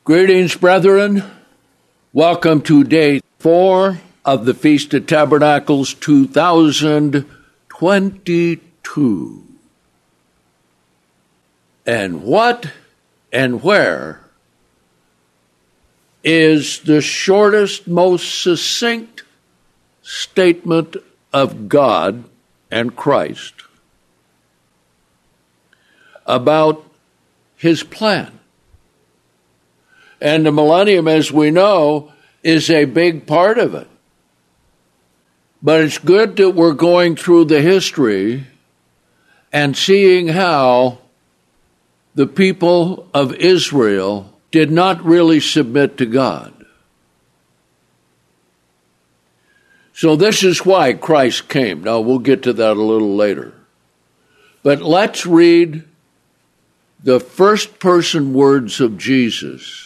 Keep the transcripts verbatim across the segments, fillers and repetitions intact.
Greetings, brethren. Welcome to day four of the Feast of Tabernacles two thousand twenty-two. And what and where is the shortest, most succinct statement of God and Christ about his plan? And the millennium, as we know, is a big part of it. But it's good that we're going through the history and seeing how the people of Israel did not really submit to God. So this is why Christ came. Now, we'll get to that a little later. But let's read the first person words of Jesus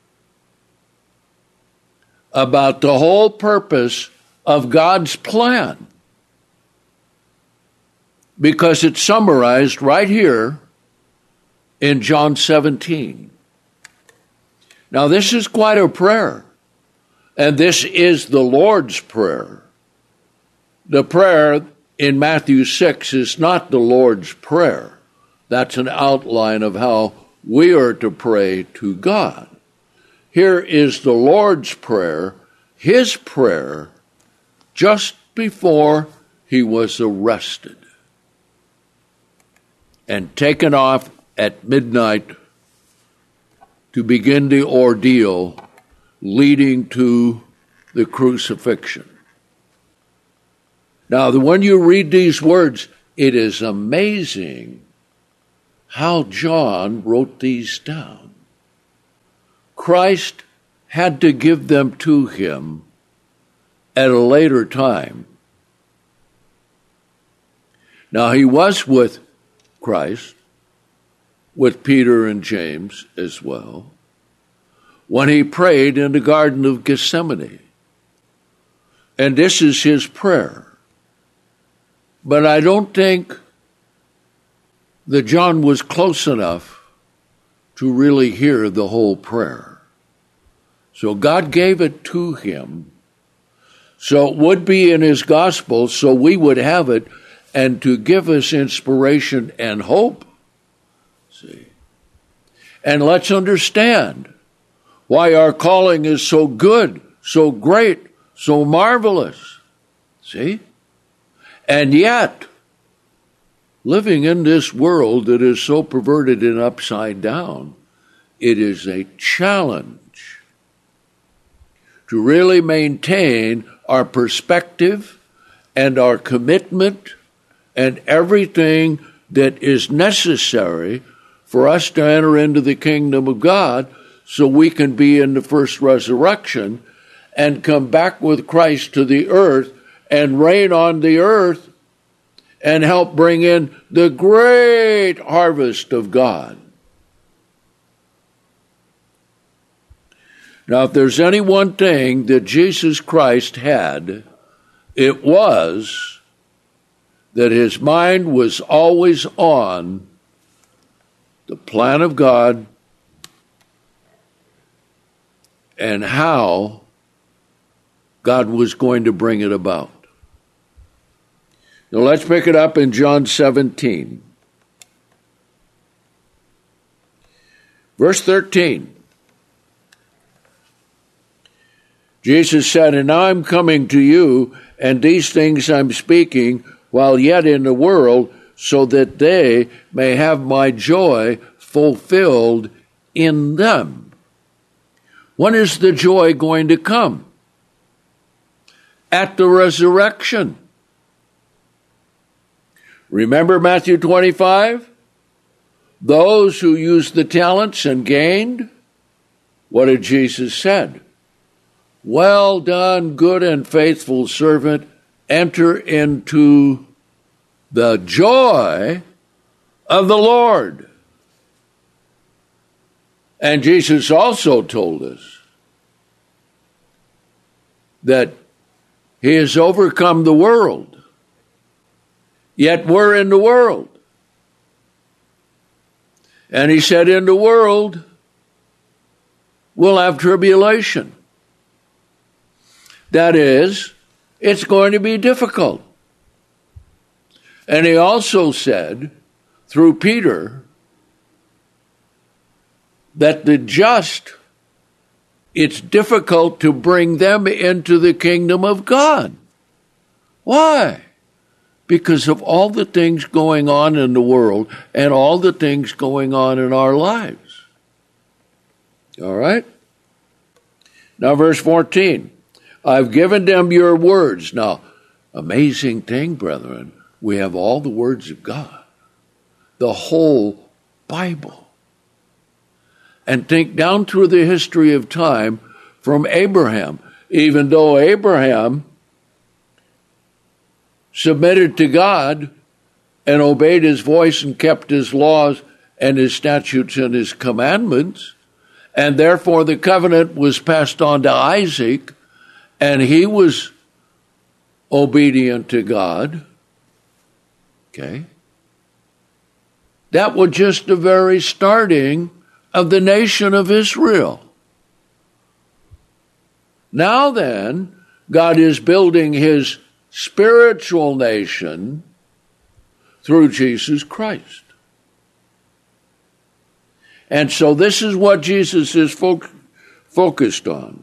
about the whole purpose of God's plan, because it's summarized right here in John seventeen. Now, this is quite a prayer, and this is the Lord's Prayer. The prayer in Matthew six is not the Lord's Prayer. That's an outline of how we are to pray to God. Here is the Lord's Prayer, his prayer, just before he was arrested and taken off at midnight to begin the ordeal leading to the crucifixion. Now, when you read these words, it is amazing how John wrote these down. Christ had to give them to him at a later time. Now, he was with Christ, with Peter and James as well, when he prayed in the Garden of Gethsemane. And this is his prayer. But I don't think that John was close enough to really hear the whole prayer. So God gave it to him, so it would be in his gospel, so we would have it, and to give us inspiration and hope. See? And let's understand why our calling is so good, so great, so marvelous. See? And yet, living in this world that is so perverted and upside down, it is a challenge to really maintain our perspective and our commitment and everything that is necessary for us to enter into the kingdom of God so we can be in the first resurrection and come back with Christ to the earth and reign on the earth and help bring in the great harvest of God. Now, if there's any one thing that Jesus Christ had, it was that his mind was always on the plan of God and how God was going to bring it about. Now let's pick it up in John seventeen. Verse thirteen. Jesus said, "And now I'm coming to you, and these things I'm speaking while yet in the world, so that they may have my joy fulfilled in them." When is the joy going to come? At the resurrection. Remember Matthew twenty-five? Those who used the talents and gained, what did Jesus said? "Well done, good and faithful servant, enter into the joy of the Lord." And Jesus also told us that he has overcome the world. Yet we're in the world. And he said, in the world, will have tribulation. That is, it's going to be difficult. And he also said, through Peter, that the just, it's difficult to bring them into the kingdom of God. Why? Because of all the things going on in the world and all the things going on in our lives. All right? Now, verse fourteen. I've given them your words. Now, amazing thing, brethren, we have all the words of God, the whole Bible. And think down through the history of time from Abraham. Even though Abraham submitted to God and obeyed his voice and kept his laws and his statutes and his commandments, and therefore the covenant was passed on to Isaac, and he was obedient to God. Okay? That was just the very starting of the nation of Israel. Now then, God is building his spiritual nation through Jesus Christ. And so this is what Jesus is fo- focused on.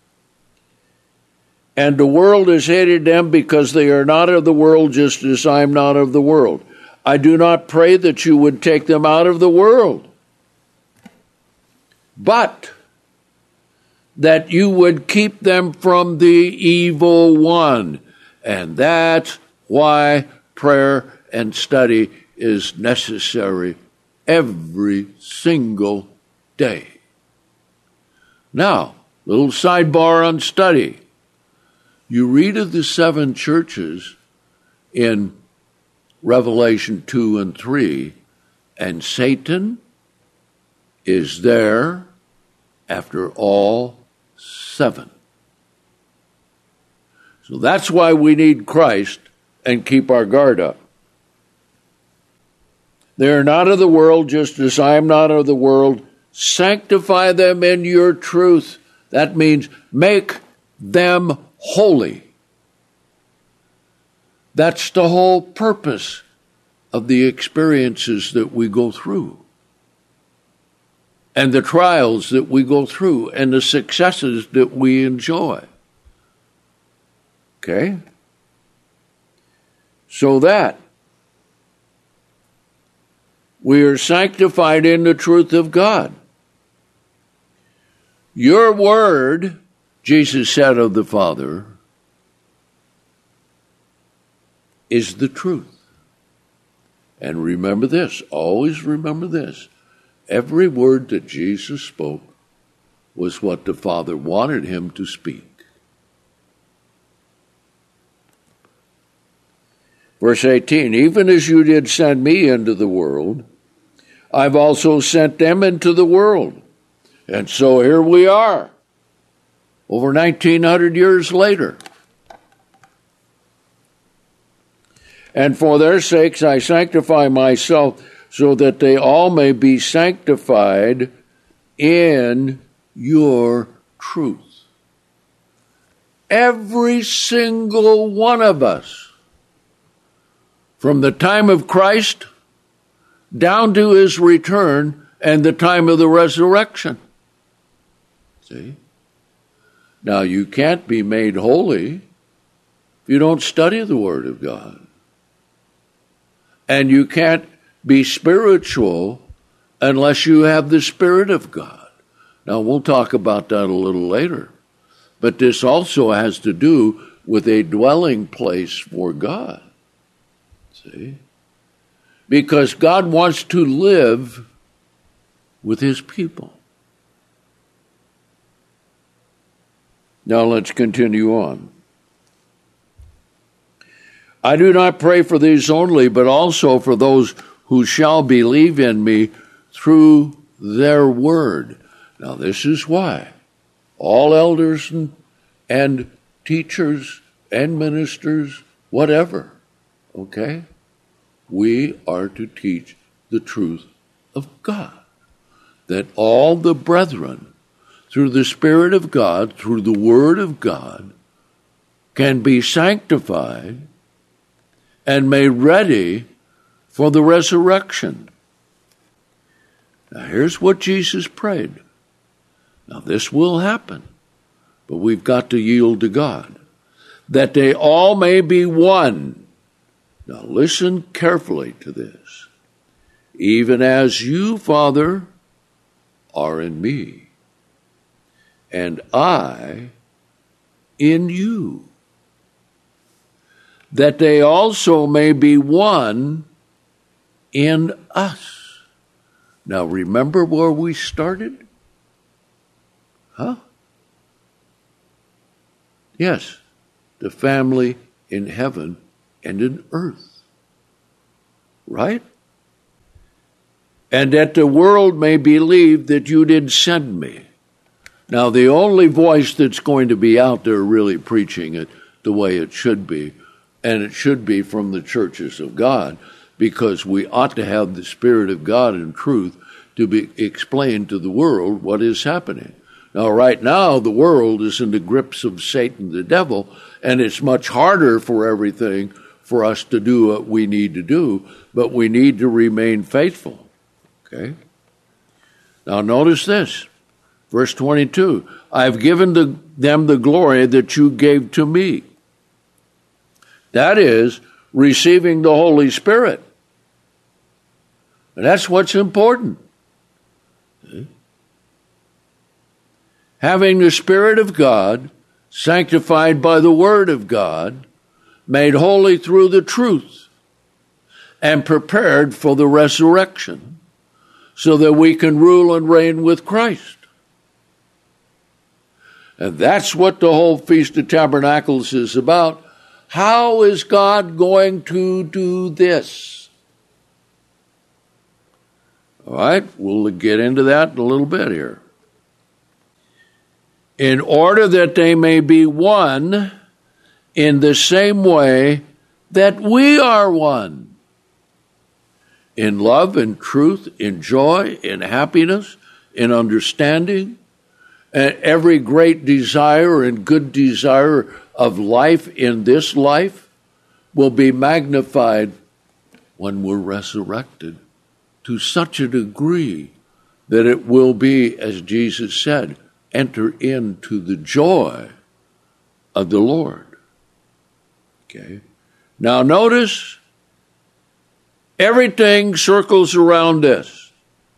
And the world has hated them because they are not of the world, just as I am not of the world. I do not pray that you would take them out of the world, but that you would keep them from the evil one. And that's why prayer and study is necessary every single day. Now, little sidebar on study. You read of the seven churches in Revelation two and three, and Satan is there after all seven. So that's why we need Christ and keep our guard up. They are not of the world, just as I am not of the world. Sanctify them in your truth. That means make them holy. That's the whole purpose of the experiences that we go through, and the trials that we go through, and the successes that we enjoy. Okay? So that we are sanctified in the truth of God. Your word, Jesus said of the Father, is the truth. And remember this, always remember this. Every word that Jesus spoke was what the Father wanted him to speak. Verse eighteen, even as you did send me into the world, I've also sent them into the world. And so here we are, over nineteen hundred years later. And for their sakes I sanctify myself, so that they all may be sanctified in your truth. Every single one of us, from the time of Christ down to his return and the time of the resurrection. See? Now, you can't be made holy if you don't study the Word of God. And you can't be spiritual unless you have the Spirit of God. Now, we'll talk about that a little later. But this also has to do with a dwelling place for God. See? Because God wants to live with his people. Now let's continue on. I do not pray for these only, but also for those who shall believe in me through their word. Now this is why all elders and, and teachers and ministers, whatever, okay, we are to teach the truth of God, that all the brethren through the Spirit of God, through the Word of God, can be sanctified and made ready for the resurrection. Now here's what Jesus prayed. Now this will happen, but we've got to yield to God. That they all may be one. Now listen carefully to this. Even as you, Father, are in me, and I in you, that they also may be one in us. Now remember where we started? Huh? Yes, the family in heaven and in earth. Right? And that the world may believe that you did send me. Now, the only voice that's going to be out there really preaching it the way it should be, and it should be from the churches of God, because we ought to have the Spirit of God and truth to be explained to the world what is happening. Now, right now, the world is in the grips of Satan, the devil, and it's much harder for everything for us to do what we need to do, but we need to remain faithful. Okay? Now, notice this. Verse twenty-two, I've given the, them the glory that you gave to me. That is, receiving the Holy Spirit. And that's what's important. Okay? Having the Spirit of God, sanctified by the Word of God, made holy through the truth, and prepared for the resurrection, so that we can rule and reign with Christ. And that's what the whole Feast of Tabernacles is about. How is God going to do this? All right, we'll get into that in a little bit here. In order that they may be one in the same way that we are one. In love, in truth, in joy, in happiness, in understanding, and every great desire and good desire of life in this life will be magnified when we're resurrected to such a degree that it will be, as Jesus said, enter into the joy of the Lord. Okay. Now notice, everything circles around this.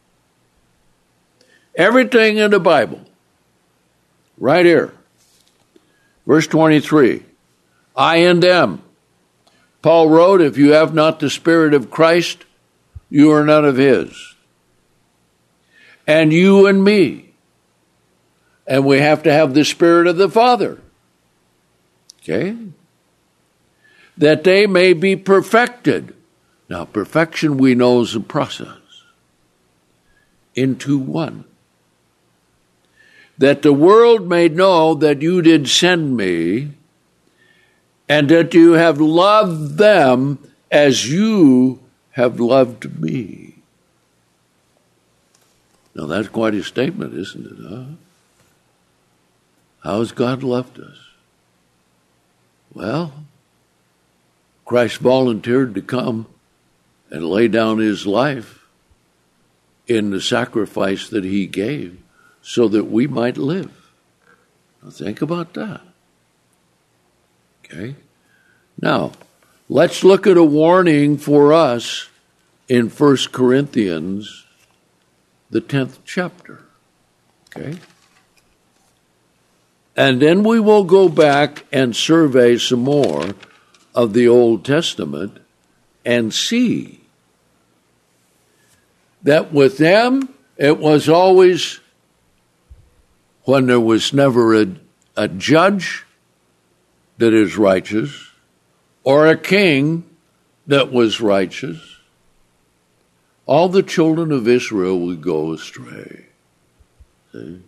Everything in the Bible. Right here. Verse twenty-three. I and them. Paul wrote, if you have not the Spirit of Christ, you are none of his. And you and me. And we have to have the Spirit of the Father. Okay? That they may be perfected. Now, perfection we know is a process. Into one. That the world may know that you did send me, and that you have loved them as you have loved me. Now that's quite a statement, isn't it? Huh? How has God loved us? Well, Christ volunteered to come and lay down his life in the sacrifice that he gave, so that we might live. Now think about that. Okay? Now, let's look at a warning for us in First Corinthians, the tenth chapter. Okay? And then we will go back and survey some more of the Old Testament and see that with them it was always, when there was never a, a judge that is righteous, or a king that was righteous, all the children of Israel would go astray. See?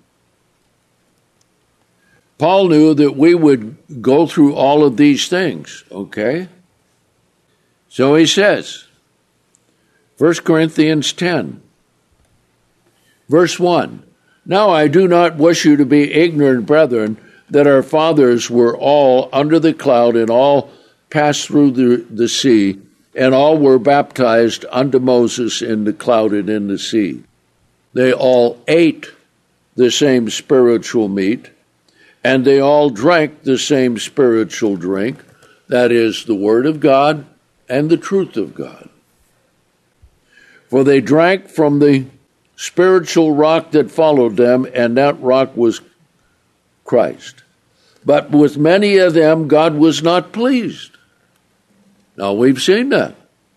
Paul knew that we would go through all of these things, okay? So he says, First Corinthians ten, verse one, Now I do not wish you to be ignorant, brethren, that our fathers were all under the cloud, and all passed through the, the sea, and all were baptized unto Moses in the cloud and in the sea. They all ate the same spiritual meat, and they all drank the same spiritual drink, that is, the word of God and the truth of God. For they drank from the spiritual rock that followed them, and that rock was Christ. But with many of them God was not pleased. Now we've seen that.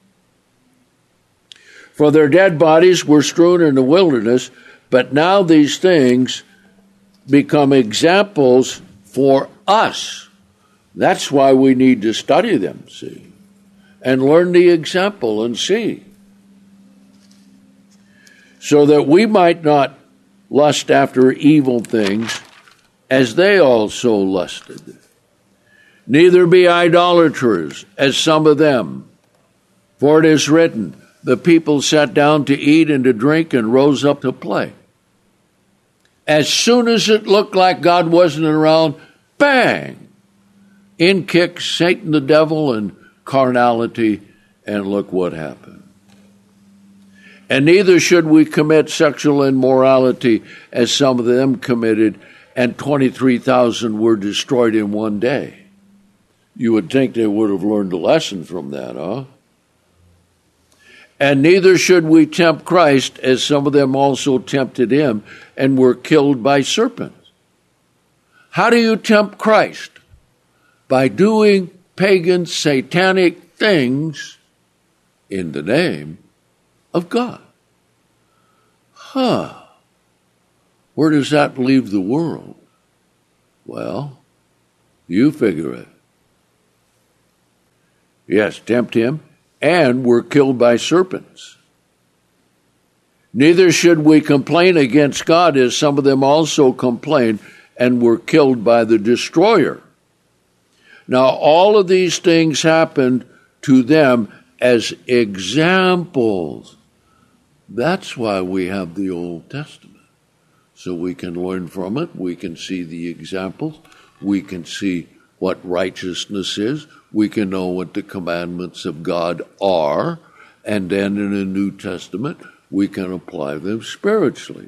For their dead bodies were strewn in the wilderness, but now these things become examples for us. That's why we need to study them, see, and learn the example and see, so that we might not lust after evil things as they also lusted. Neither be idolaters as some of them. For it is written, the people sat down to eat and to drink and rose up to play. As soon as it looked like God wasn't around, bang! In kicks Satan the devil and carnality, and look what happened. And neither should we commit sexual immorality as some of them committed, and twenty-three thousand were destroyed in one day. You would think they would have learned a lesson from that, huh? And neither should we tempt Christ, as some of them also tempted him, and were killed by serpents. How do you tempt Christ? By doing pagan, satanic things in the name of God. Huh. Where does that leave the world? Well, you figure it. Yes, tempt him, and were killed by serpents. Neither should we complain against God, as some of them also complained, and were killed by the destroyer. Now, all of these things happened to them as examples. That's why we have the Old Testament. So we can learn from it. We can see the examples. We can see what righteousness is. We can know what the commandments of God are. And then in the New Testament, we can apply them spiritually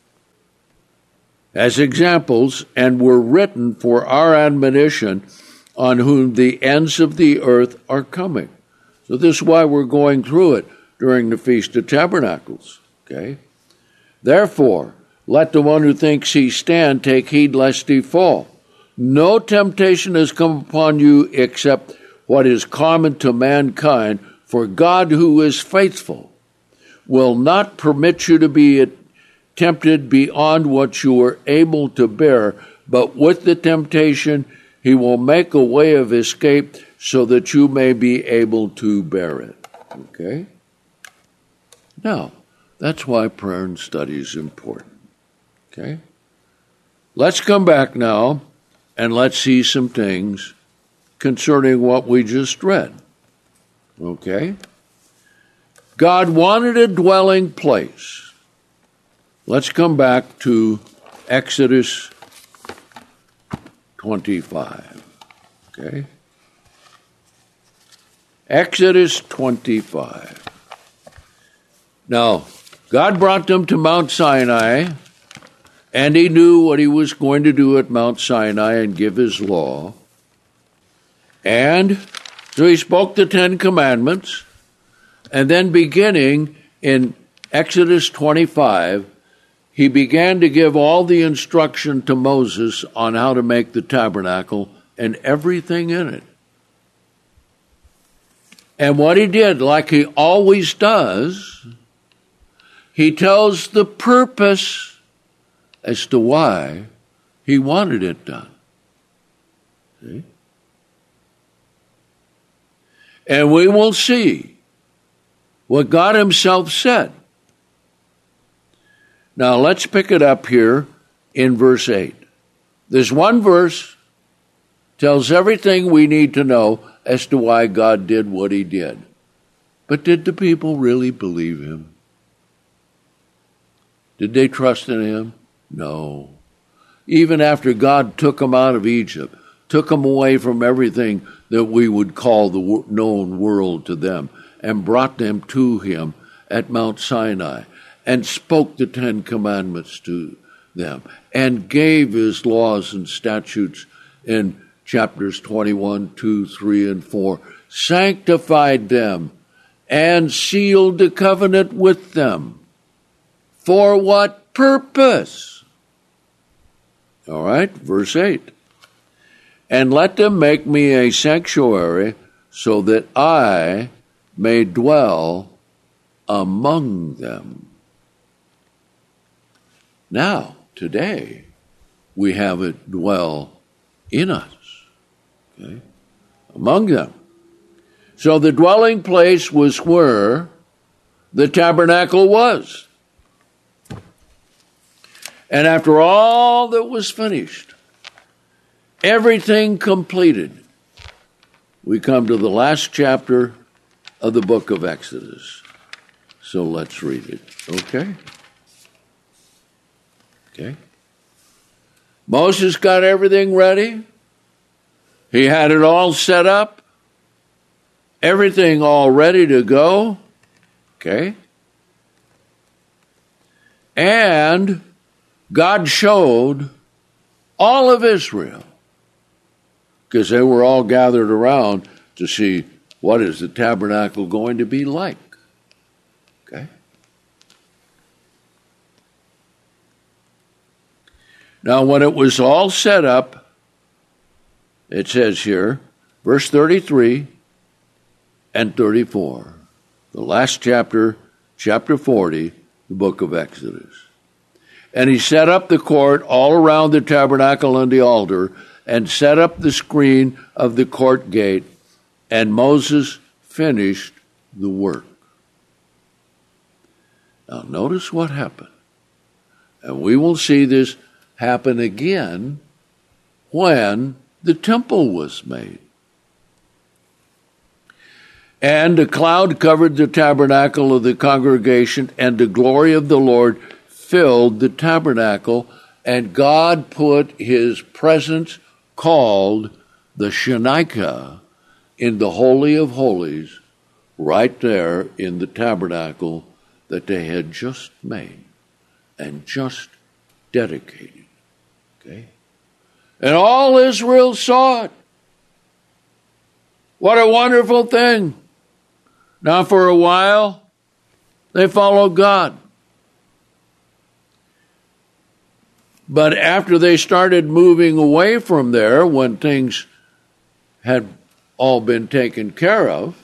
as examples, and were written for our admonition, on whom the ends of the earth are coming. So this is why we're going through it during the Feast of Tabernacles. Okay? Therefore, let the one who thinks he stand take heed lest he fall. No temptation has come upon you except what is common to mankind, for God, who is faithful, will not permit you to be tempted beyond what you are able to bear, but with the temptation he will make a way of escape so that you may be able to bear it. Okay? Now, that's why prayer and study is important. Okay? Let's come back now and let's see some things concerning what we just read. Okay? God wanted a dwelling place. Let's come back to Exodus twenty-five. Okay? Exodus twenty-five. Now, God brought them to Mount Sinai, and he knew what he was going to do at Mount Sinai and give his law. And so he spoke the Ten Commandments, and then beginning in Exodus twenty-five, he began to give all the instruction to Moses on how to make the tabernacle and everything in it. And what he did, like he always does, he tells the purpose as to why he wanted it done. See? And we will see what God himself said. Now let's pick it up here in verse eight. This one verse tells everything we need to know as to why God did what he did. But did the people really believe him? Did they trust in him? No. Even after God took them out of Egypt, took them away from everything that we would call the known world to them, and brought them to him at Mount Sinai, and spoke the Ten Commandments to them, and gave his laws and statutes in chapters twenty-one, two, three, and four, sanctified them, and sealed the covenant with them. For what purpose? All right, verse eight. And let them make me a sanctuary so that I may dwell among them. Now, today, we have it dwell in us, okay, among them. So the dwelling place was where the tabernacle was. And after all that was finished, everything completed, we come to the last chapter of the book of Exodus. So let's read it, okay? Okay. Moses got everything ready. He had it all set up. Everything all ready to go. Okay. And God showed all of Israel, because they were all gathered around to see what is the tabernacle going to be like. Okay. Now, when it was all set up, it says here, verse thirty-three and thirty-four, the last chapter, chapter forty, the book of Exodus. And he set up the court all around the tabernacle and the altar, and set up the screen of the court gate, and Moses finished the work. Now, notice what happened. And we will see this happen again when the temple was made. And a cloud covered the tabernacle of the congregation, and the glory of the Lord filled the tabernacle, and God put his presence, called the Shekinah, in the Holy of Holies, right there in the tabernacle that they had just made and just dedicated. Okay? And all Israel saw it. What a wonderful thing. Now for a while, they followed God. But after they started moving away from there, when things had all been taken care of,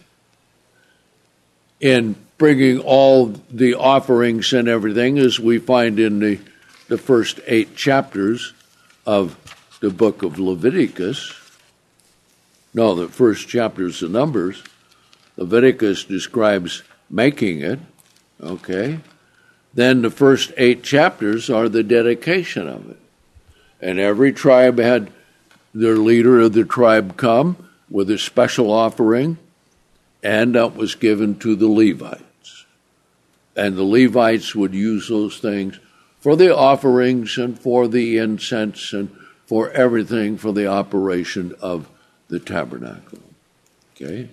in bringing all the offerings and everything, as we find in the, the first eight chapters of the book of Leviticus, no, the first chapters of Numbers, Leviticus describes making it, okay? Then the first eight chapters are the dedication of it. And every tribe had their leader of the tribe come with a special offering, and that was given to the Levites. And the Levites would use those things for the offerings and for the incense and for everything for the operation of the tabernacle. Okay?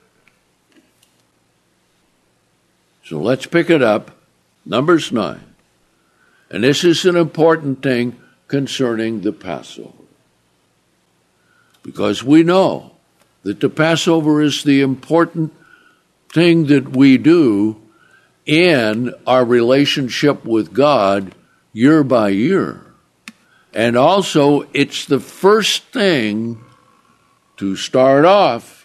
So let's pick it up. Numbers nine. And this is an important thing concerning the Passover. Because we know that the Passover is the important thing that we do in our relationship with God year by year. And also, it's the first thing to start off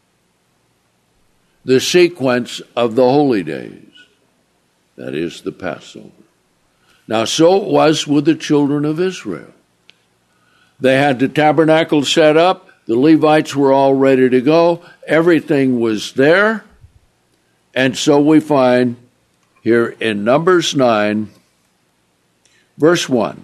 the sequence of the holy days. That is the Passover. Now, so it was with the children of Israel. They had the tabernacle set up. The Levites were all ready to go. Everything was there. And so we find here in Numbers nine, verse one.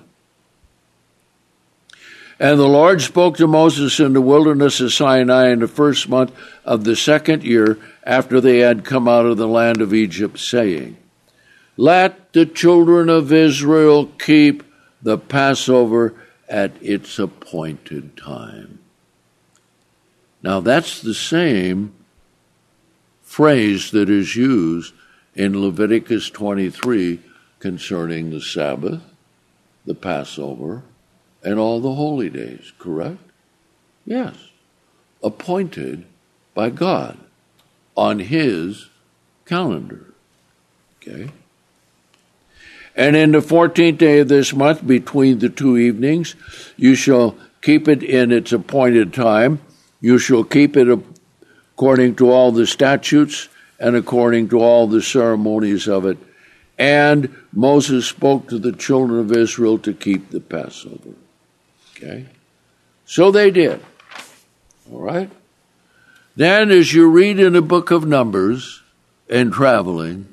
And the Lord spoke to Moses in the wilderness of Sinai in the first month of the second year after they had come out of the land of Egypt, saying, Let the children of Israel keep the Passover at its appointed time. Now that's the same phrase that is used in Leviticus twenty-three concerning the Sabbath, the Passover, and all the holy days, correct? Yes. Appointed by God on his calendar. Okay? And in the fourteenth day of this month, between the two evenings, you shall keep it in its appointed time. You shall keep it according to all the statutes and according to all the ceremonies of it. And Moses spoke to the children of Israel to keep the Passover. Okay? So they did. All right? Then as you read in the book of Numbers and traveling,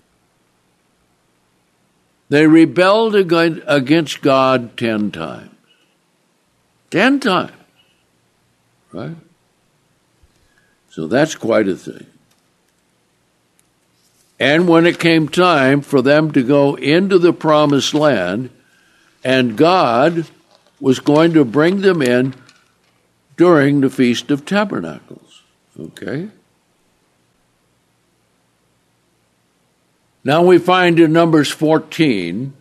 they rebelled against God ten times. Ten times. Right? So that's quite a thing. And when it came time for them to go into the promised land, and God was going to bring them in during the Feast of Tabernacles. Okay? Now we find in Numbers fourteen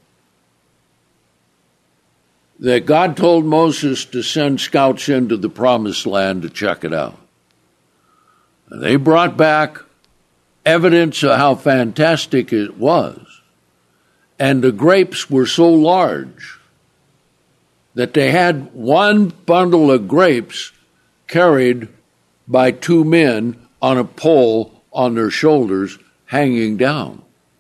that God told Moses to send scouts into the promised land to check it out. And they brought back evidence of how fantastic it was. And the grapes were so large that they had one bundle of grapes carried by two men on a pole on their shoulders hanging down.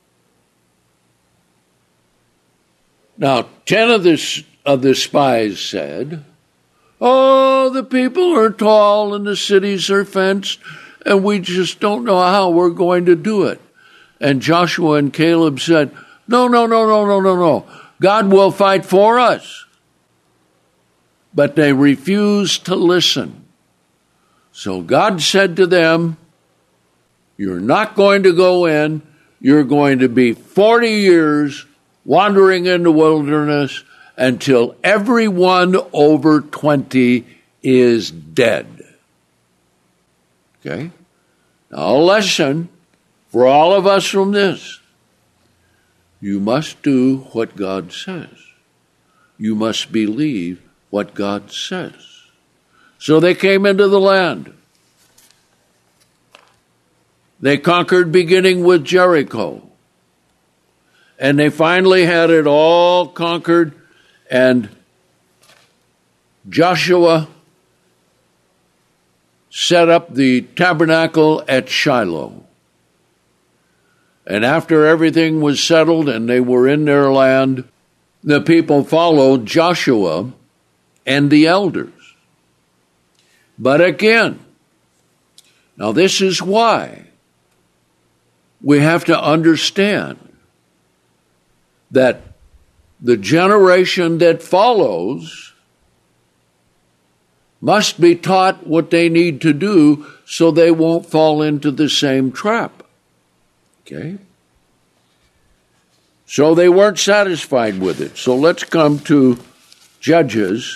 Now, ten of the, of the spies said, "Oh, the people are tall and the cities are fenced, and we just don't know how we're going to do it." And Joshua and Caleb said, "No, no, no, no, no, no, no. God will fight for us." But they refused to listen. So God said to them, "You're not going to go in. You're going to be forty years wandering in the wilderness until everyone over twenty is dead." Okay? Now a lesson for all of us from this. You must do what God says. You must believe what God says. So they came into the land. They conquered beginning with Jericho. And they finally had it all conquered, and Joshua set up the tabernacle at Shiloh. And after everything was settled and they were in their land, the people followed Joshua and the elders. But again, now this is why we have to understand that the generation that follows must be taught what they need to do so they won't fall into the same trap. Okay? So they weren't satisfied with it. So let's come to Judges,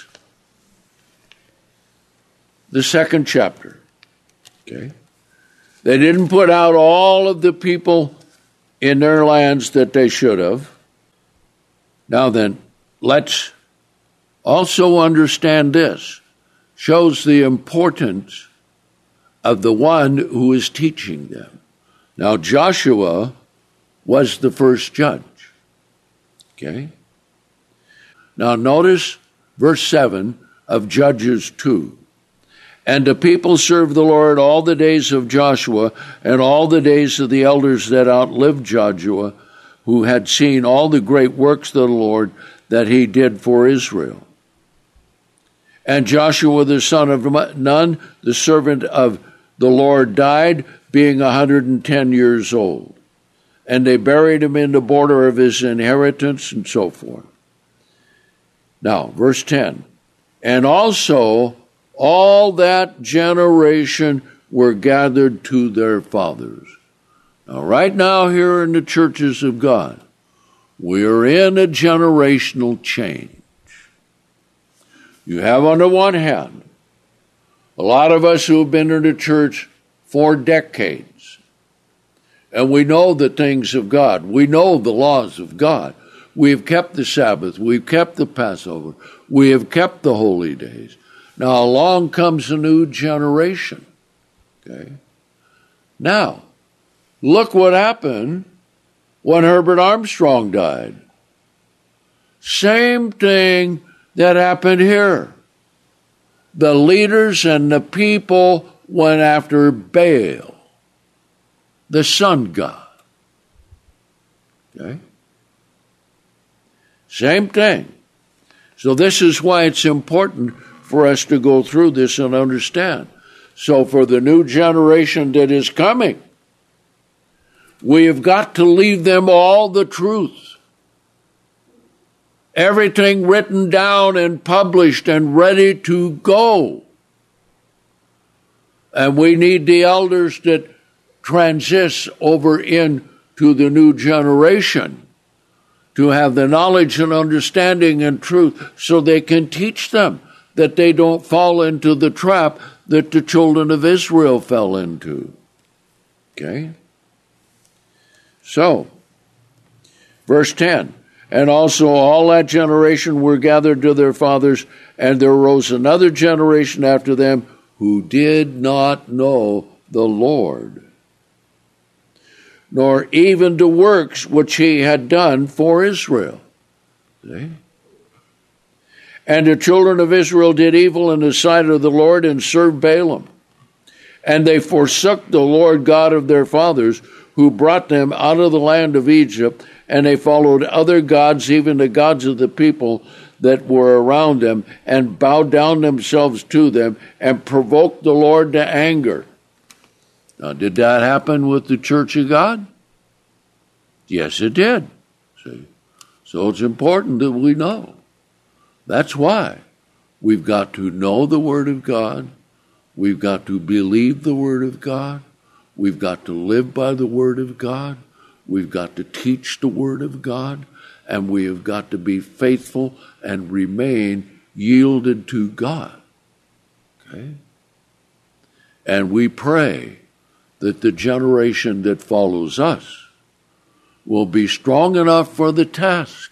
the second chapter. Okay? They didn't put out all of the people in their lands that they should have. Now then, let's also understand this. Shows the importance of the one who is teaching them. Now, Joshua was the first judge. Okay? Now, notice verse seven of Judges two. "And the people served the Lord all the days of Joshua and all the days of the elders that outlived Joshua, who had seen all the great works of the Lord that he did for Israel. And Joshua the son of Nun, the servant of the Lord, died, being a hundred and ten years old. And they buried him in the border of his inheritance," and so forth. Now, verse ten. "And also all that generation were gathered to their fathers." Now, right now here in the churches of God, we are in a generational chain. You have on the one hand a lot of us who have been in the church for decades, and we know the things of God. We know the laws of God. We have kept the Sabbath. We've kept the Passover. We have kept the holy days. Now along comes a new generation. Okay. Now, look what happened when Herbert Armstrong died. Same thing that happened here. The leaders and the people went after Baal, the sun god. Okay? Same thing. So this is why it's important for us to go through this and understand. So for the new generation that is coming, we have got to leave them all the truth. Everything written down and published and ready to go. And we need the elders that transit over into the new generation to have the knowledge and understanding and truth so they can teach them, that they don't fall into the trap that the children of Israel fell into. Okay? So, verse ten, and also all that generation were gathered to their fathers, and there arose another generation after them who did not know the Lord, nor even the works which he had done for Israel. See? And the children of Israel did evil in the sight of the Lord and served Balaam. And they forsook the Lord God of their fathers, who brought them out of the land of Egypt, and they followed other gods, even the gods of the people that were around them, and bowed down themselves to them, and provoked the Lord to anger. Now, did that happen with the church of God? Yes, it did. See? So it's important that we know. That's why we've got to know the Word of God. We've got to believe the Word of God. We've got to live by the Word of God. We've got to teach the Word of God. And we have got to be faithful and remain yielded to God. Okay? And we pray that the generation that follows us will be strong enough for the task.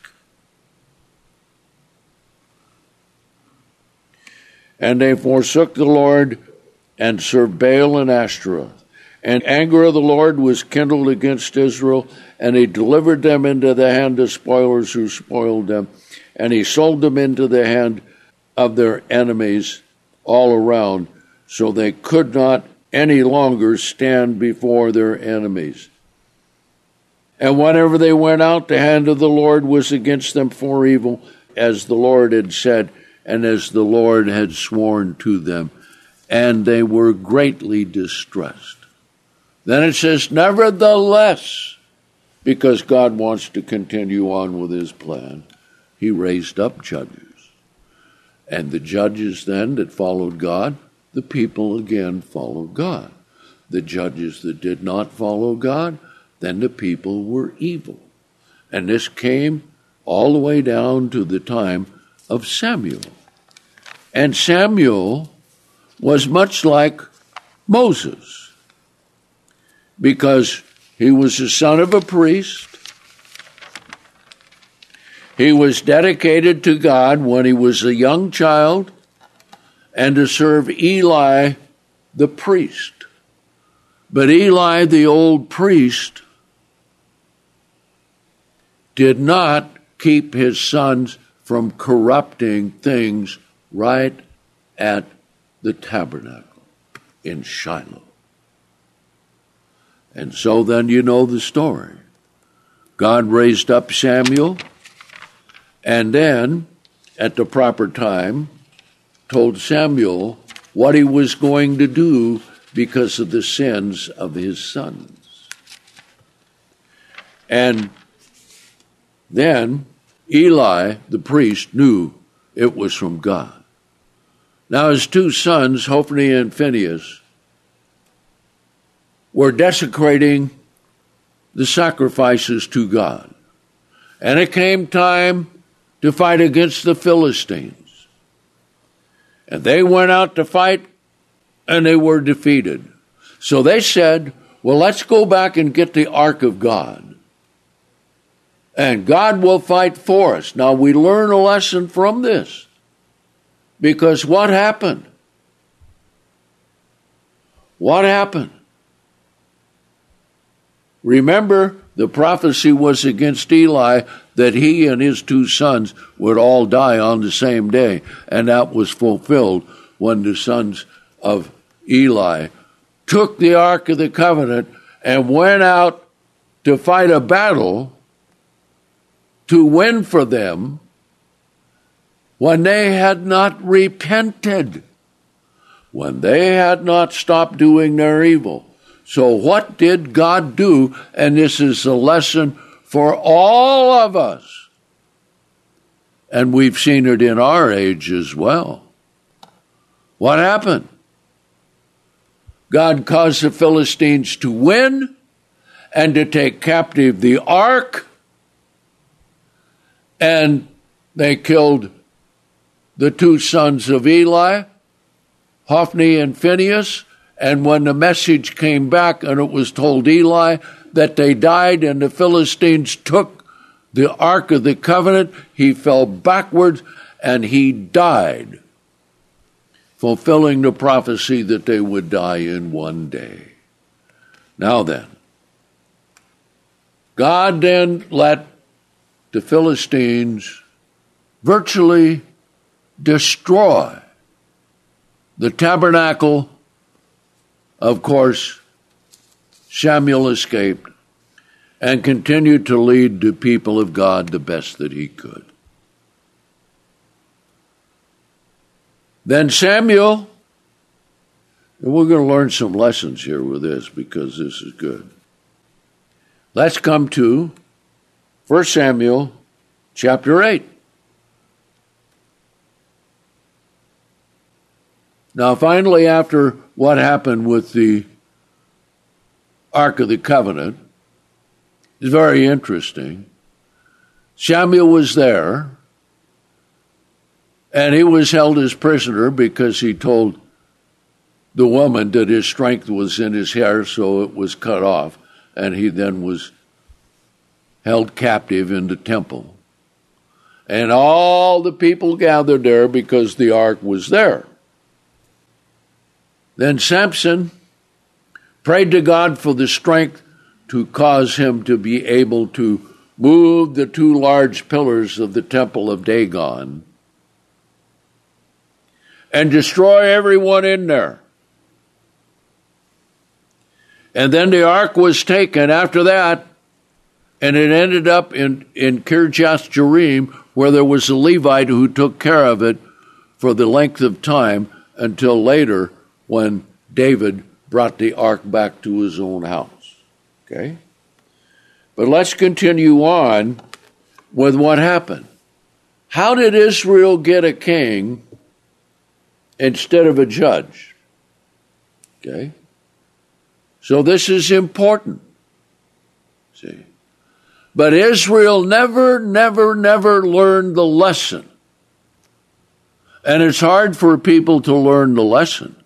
And they forsook the Lord and served Baal and Ashtaroth. And anger of the Lord was kindled against Israel, and he delivered them into the hand of spoilers who spoiled them, and he sold them into the hand of their enemies all around, so they could not any longer stand before their enemies. And whenever they went out, the hand of the Lord was against them for evil, as the Lord had said, and as the Lord had sworn to them, and they were greatly distressed. Then it says, nevertheless, because God wants to continue on with his plan, he raised up judges. And the judges then that followed God, the people again followed God. The judges that did not follow God, then the people were evil. And this came all the way down to the time of Samuel. And Samuel was much like Moses, because he was the son of a priest. He was dedicated to God when he was a young child, and to serve Eli the priest. But Eli the old priest did not keep his sons from corrupting things right at the tabernacle in Shiloh. And so then you know the story. God raised up Samuel, and then at the proper time told Samuel what he was going to do because of the sins of his sons. And then Eli, the priest, knew it was from God. Now his two sons, Hophni and Phinehas, were desecrating the sacrifices to God. And it came time to fight against the Philistines. And they went out to fight, and they were defeated. So they said, well, let's go back and get the ark of God. And God will fight for us. Now, we learn a lesson from this. Because what happened? What happened? Remember, the prophecy was against Eli that he and his two sons would all die on the same day. And that was fulfilled when the sons of Eli took the Ark of the Covenant and went out to fight a battle to win for them when they had not repented, when they had not stopped doing their evil. So what did God do? And this is a lesson for all of us. And we've seen it in our age as well. What happened? God caused the Philistines to win and to take captive the ark, and they killed the two sons of Eli, Hophni and Phinehas. And when the message came back and it was told Eli that they died and the Philistines took the Ark of the Covenant, he fell backwards and he died, fulfilling the prophecy that they would die in one day. Now then, God then let the Philistines virtually destroy the tabernacle. Of course, Samuel escaped and continued to lead the people of God the best that he could. Then Samuel, and we're going to learn some lessons here with this because this is good. Let's come to First Samuel chapter eight. Now, finally, after what happened with the Ark of the Covenant, is very interesting. Samuel was there, and he was held as prisoner because he told the woman that his strength was in his hair, so it was cut off, and he then was held captive in the temple. And all the people gathered there because the ark was there. Then Samson prayed to God for the strength to cause him to be able to move the two large pillars of the temple of Dagon and destroy everyone in there. And then the ark was taken after that, and it ended up in, in Kirjath Jearim, where there was a Levite who took care of it for the length of time until later, when David brought the ark back to his own house. Okay? But let's continue on with what happened. How did Israel get a king instead of a judge? Okay? So this is important. See? But Israel never, never, never learned the lesson. And it's hard for people to learn the lesson.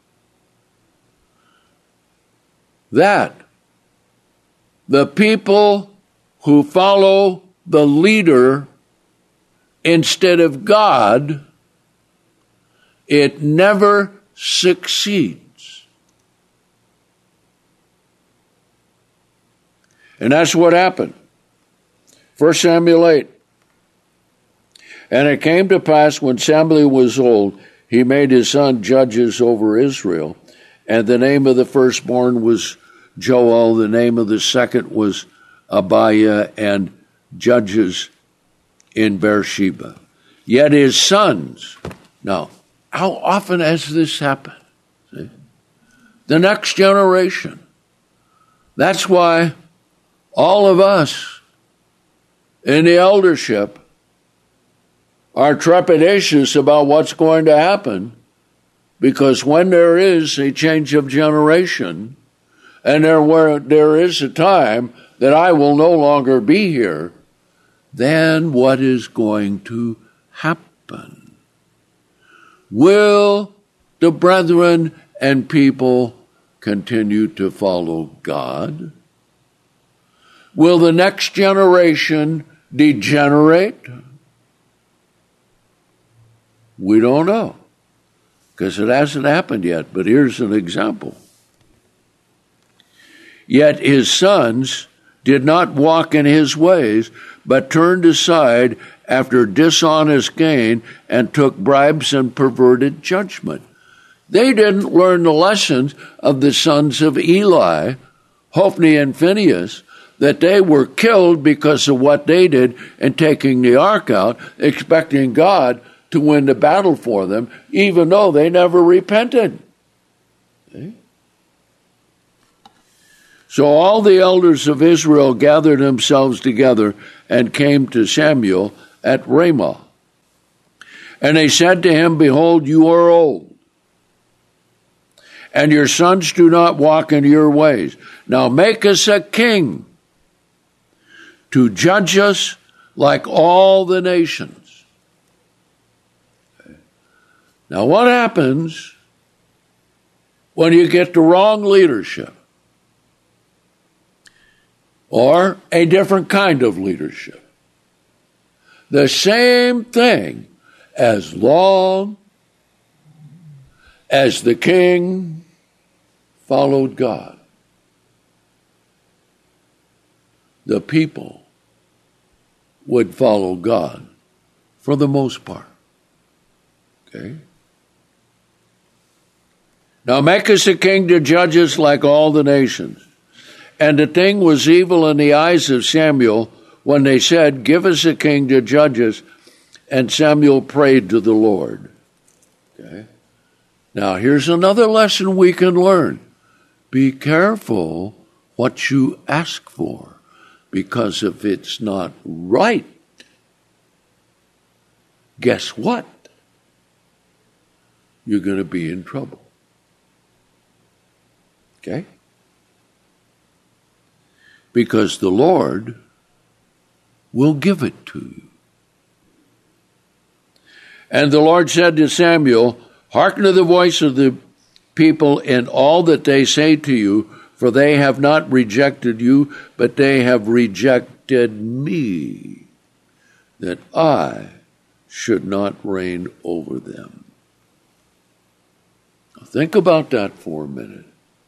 That the people who follow the leader instead of God, it never succeeds. And that's what happened. First Samuel eight. And it came to pass when Samuel was old, he made his son judges over Israel. And the name of the firstborn was Joel, the name of the second was Abiah, and judges in Beersheba. Yet his sons, now, how often has this happened? See? The next generation. That's why all of us in the eldership are trepidatious about what's going to happen. Because when there is a change of generation, and there where there is a time that I will no longer be here, then what is going to happen? Will the brethren and people continue to follow God? Will the next generation degenerate? We don't know, because it hasn't happened yet, but here's an example. Yet his sons did not walk in his ways, but turned aside after dishonest gain and took bribes and perverted judgment. They didn't learn the lessons of the sons of Eli, Hophni and Phinehas, that they were killed because of what they did in taking the ark out, expecting God to win the battle for them, even though they never repented. Okay? So all the elders of Israel gathered themselves together and came to Samuel at Ramah. And they said to him, Behold, you are old, and your sons do not walk in your ways. Now make us a king to judge us like all the nations. Now what happens when you get the wrong leadership? Or a different kind of leadership? The same thing, as long as the king followed God, the people would follow God for the most part. Okay? Now make us a king to judge us like all the nations. And the thing was evil in the eyes of Samuel when they said, Give us a king to judge us. And Samuel prayed to the Lord. Okay? Now here's another lesson we can learn. Be careful what you ask for, because if it's not right, guess what? You're going to be in trouble. Okay? Because the Lord will give it to you. And the Lord said to Samuel, Hearken to the voice of the people in all that they say to you, for they have not rejected you, but they have rejected me, that I should not reign over them. Now think about that for a minute.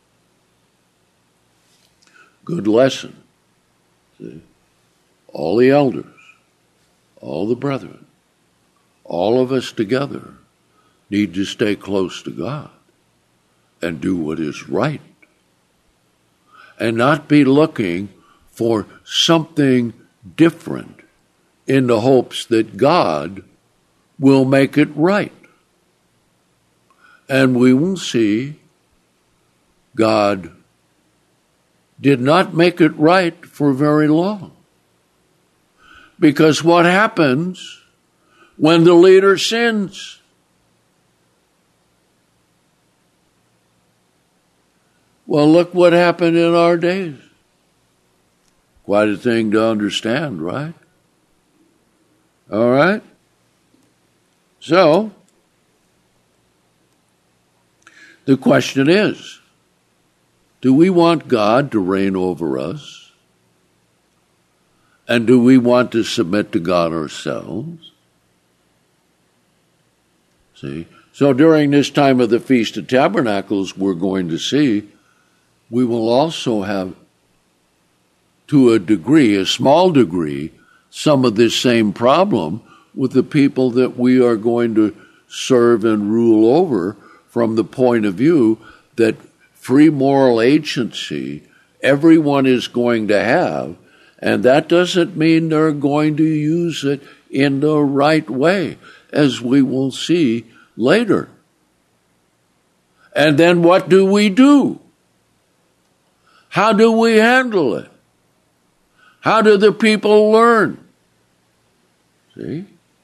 Good lesson. See? All the elders, all the brethren, all of us together need to stay close to God and do what is right, and not be looking for something different in the hopes that God will make it right. And we will see God did not make it right for very long. Because what happens when the leader sins? Well, look what happened in our days. Quite a thing to understand, right? All right? So, the question is, do we want God to reign over us? And do we want to submit to God ourselves? See? So during this time of the Feast of Tabernacles, we're going to see, we will also have, to a degree, a small degree, some of this same problem with the people that we are going to serve and rule over, from the point of view that free moral agency everyone is going to have, and that doesn't mean they're going to use it in the right way, as we will see later. And then what do we do? How do we handle it? How do the people learn? See?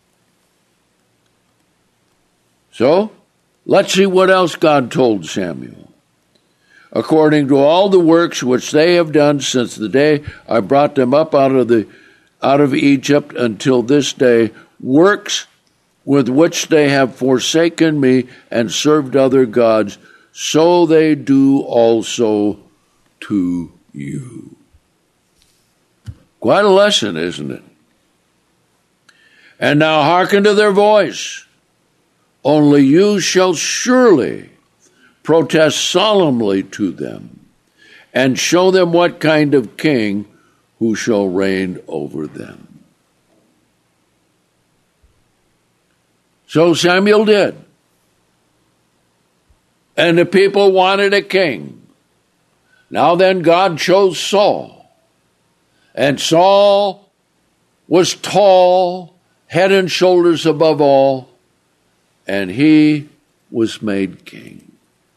So, let's see what else God told Samuel. According to all the works which they have done since the day I brought them up out of the out of Egypt until this day, works with which they have forsaken me and served other gods, so they do also to you. Quite a lesson, isn't it? And now hearken to their voice. Only you shall surely protest solemnly to them, and show them what kind of king who shall reign over them. So Samuel did. And the people wanted a king. Now then, God chose Saul. And Saul was tall, head and shoulders above all, and he was made king.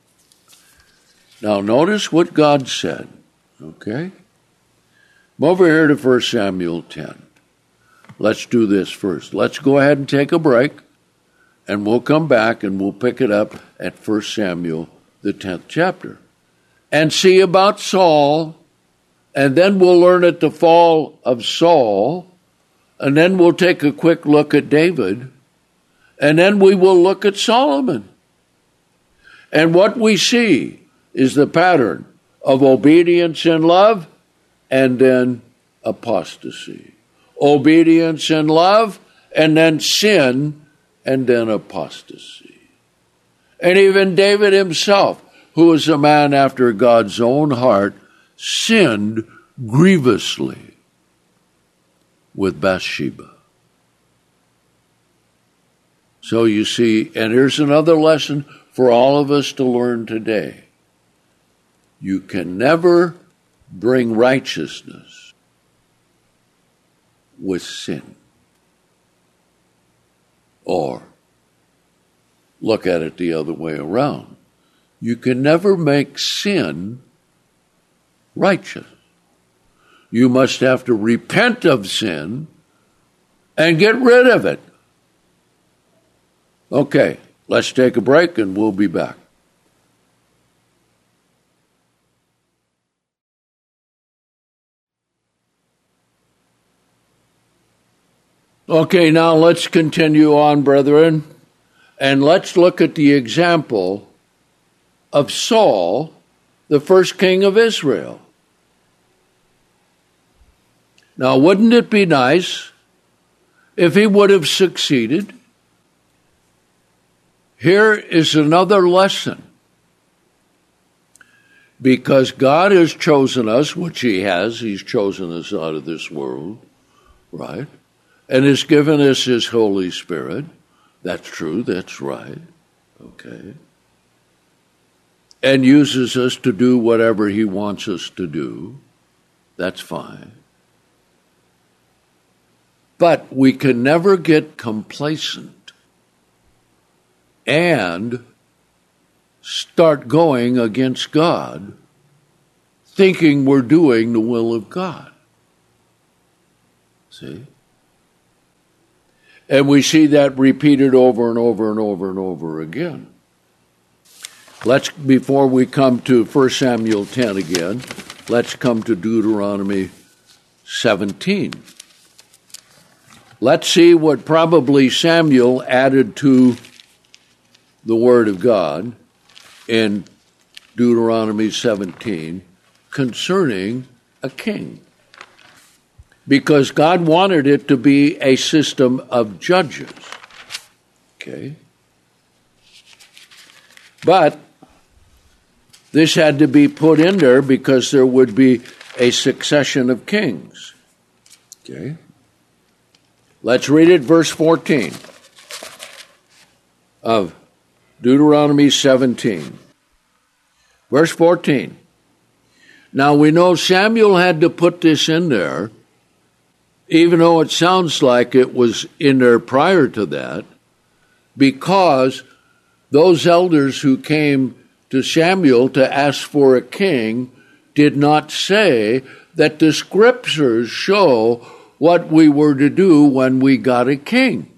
Now notice what God said, okay? Come over here to First Samuel ten. Let's do this first. Let's go ahead and take a break, and we'll come back and we'll pick it up at First Samuel, the tenth chapter, and see about Saul, and then we'll learn at the fall of Saul, and then we'll take a quick look at David, and then we will look at Solomon. And what we see is the pattern of obedience and love, and then apostasy. Obedience and love, and then sin, and then apostasy. And even David himself, who was a man after God's own heart, sinned grievously with Bathsheba. So you see, and here's another lesson for all of us to learn today. You can never bring righteousness with sin. Or look at it the other way around. You can never make sin righteous. You must have to repent of sin and get rid of it. Okay, let's take a break and we'll be back. Okay, now let's continue on, brethren, and let's look at the example of Saul, the first king of Israel. Now, wouldn't it be nice if he would have succeeded? Here is another lesson. Because God has chosen us, which he has, he's chosen us out of this world, right? And has given us his Holy Spirit. That's true, that's right. Okay. And uses us to do whatever he wants us to do. That's fine. But we can never get complacent and start going against God, thinking we're doing the will of God. See? And we see that repeated over and over and over and over again. Let's, before we come to First Samuel ten again, let's come to Deuteronomy seventeen. Let's see what probably Samuel added to the Word of God in Deuteronomy seventeen concerning a king. Because God wanted it to be a system of judges. Okay? But this had to be put in there because there would be a succession of kings. Okay? Let's read it, verse fourteen of Deuteronomy seventeen. Verse fourteen. Now we know Samuel had to put this in there, even though it sounds like it was in there prior to that, because those elders who came to Samuel to ask for a king did not say that the scriptures show what we were to do when we got a king.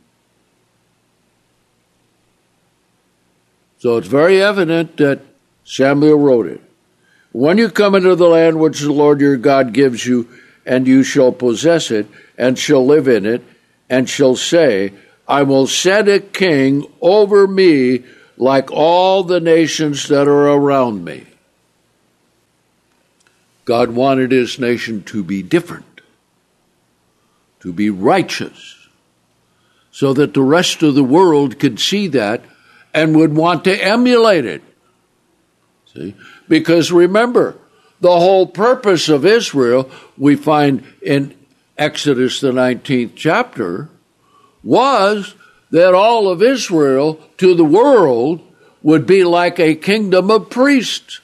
So it's very evident that Samuel wrote it. When you come into the land which the Lord your God gives you, and you shall possess it, and shall live in it, and shall say, I will set a king over me like all the nations that are around me. God wanted his nation to be different, to be righteous, so that the rest of the world could see that and would want to emulate it. See? Because remember, the whole purpose of Israel, we find in Exodus, the nineteenth chapter, was that all of Israel to the world would be like a kingdom of priests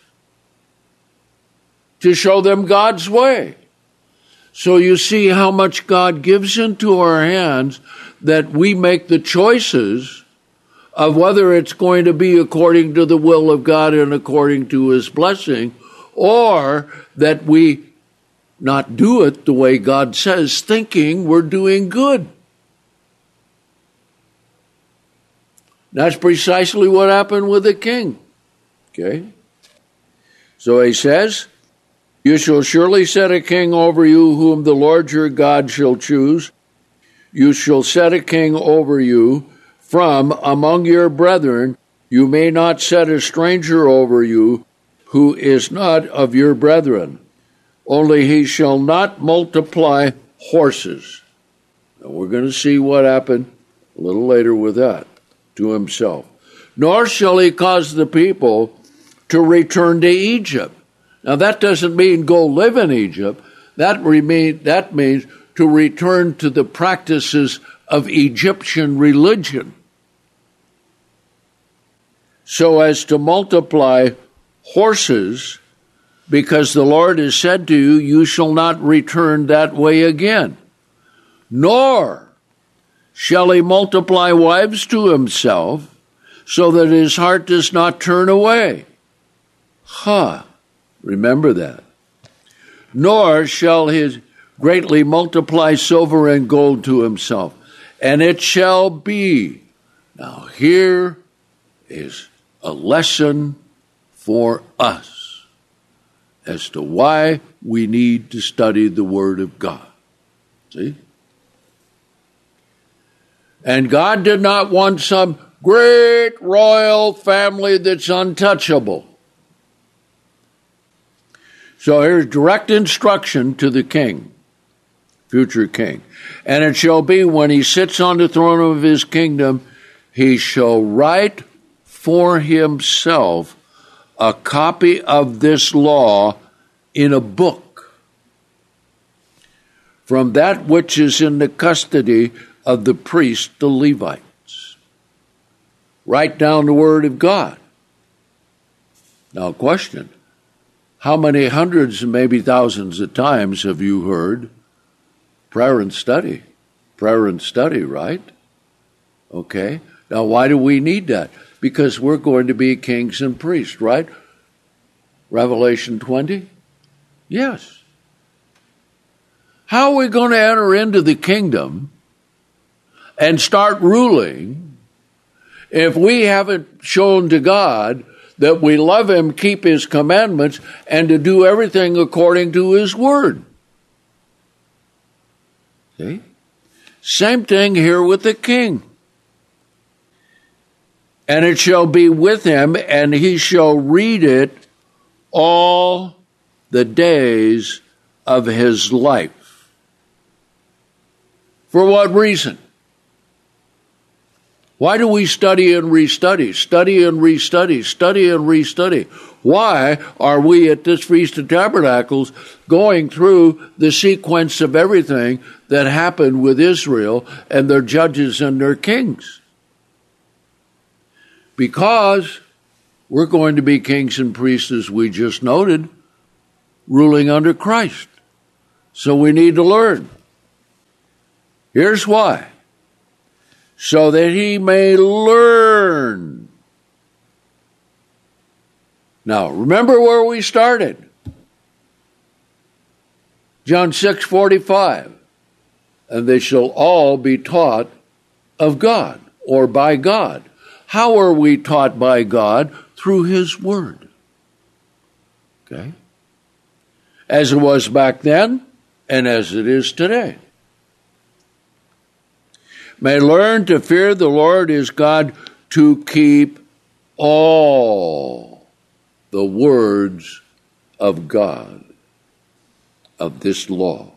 to show them God's way. So you see how much God gives into our hands, that we make the choices of whether it's going to be according to the will of God and according to his blessing, or that we not do it the way God says, thinking we're doing good. That's precisely what happened with the king. Okay? So he says, you shall surely set a king over you whom the Lord your God shall choose. You shall set a king over you from among your brethren. You may not set a stranger over you who is not of your brethren. Only he shall not multiply horses. Now we're going to see what happened a little later with that to himself. Nor shall he cause the people to return to Egypt. Now that doesn't mean go live in Egypt. That, remain, that means to return to the practices of Egyptian religion, so as to multiply horses, because the Lord has said to you, you shall not return that way again. Nor shall he multiply wives to himself, so that his heart does not turn away. Huh. Remember that. Nor shall he greatly multiply silver and gold to himself. And it shall be. Now here is a lesson for us as to why we need to study the Word of God. See? And God did not want some great royal family that's untouchable. So here's direct instruction to the king, future king. And it shall be when he sits on the throne of his kingdom, he shall write for himself a copy of this law in a book, from that which is in the custody of the priests, the Levites. Write down the word of God. Now, question. How many hundreds and maybe thousands of times have you heard prayer and study? Prayer and study, right? Okay. Now, why do we need that? Because we're going to be kings and priests, right? Revelation twenty? Yes. How are we going to enter into the kingdom and start ruling if we haven't shown to God that we love him, keep his commandments, and to do everything according to his word? See? Same thing here with the king. And it shall be with him, and he shall read it all the days of his life. For what reason? Why do we study and restudy, study and restudy, study and restudy? Why are we at this Feast of Tabernacles going through the sequence of everything that happened with Israel and their judges and their kings? Because we're going to be kings and priests, as we just noted, ruling under Christ. So we need to learn. Here's why. So that he may learn. Now, remember where we started. John six forty-five. And they shall all be taught of God, or by God. How are we taught by God? Through his word. Okay? As it was back then, and as it is today. may learn to fear the Lord his God, to keep all the words of God, of this law,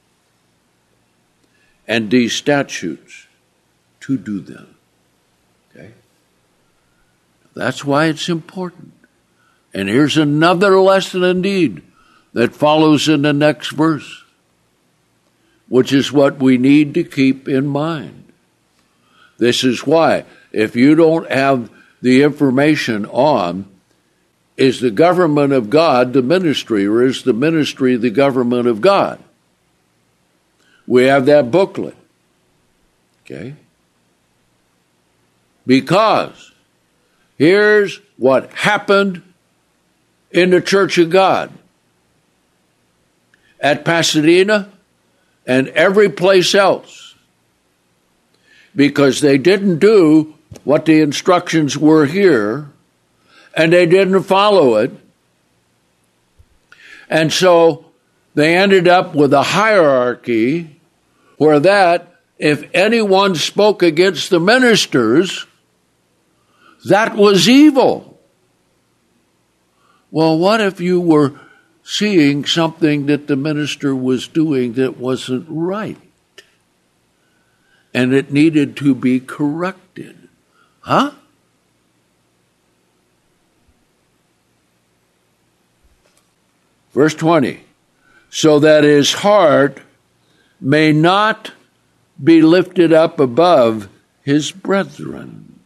and these statutes, to do them. Okay? That's why it's important. And here's another lesson indeed that follows in the next verse, which is what we need to keep in mind. This is why, if you don't have the information on, is the government of God the ministry, or is the ministry the government of God? We have that booklet. Okay? Because here's what happened in the Church of God at Pasadena and every place else, because they didn't do what the instructions were here, and they didn't follow it. And so they ended up with a hierarchy where that, if anyone spoke against the ministers, that was evil. Well, what if you were seeing something that the minister was doing that wasn't right, and it needed to be corrected? Huh? Verse twenty, so that his heart may not be lifted up above his brethren.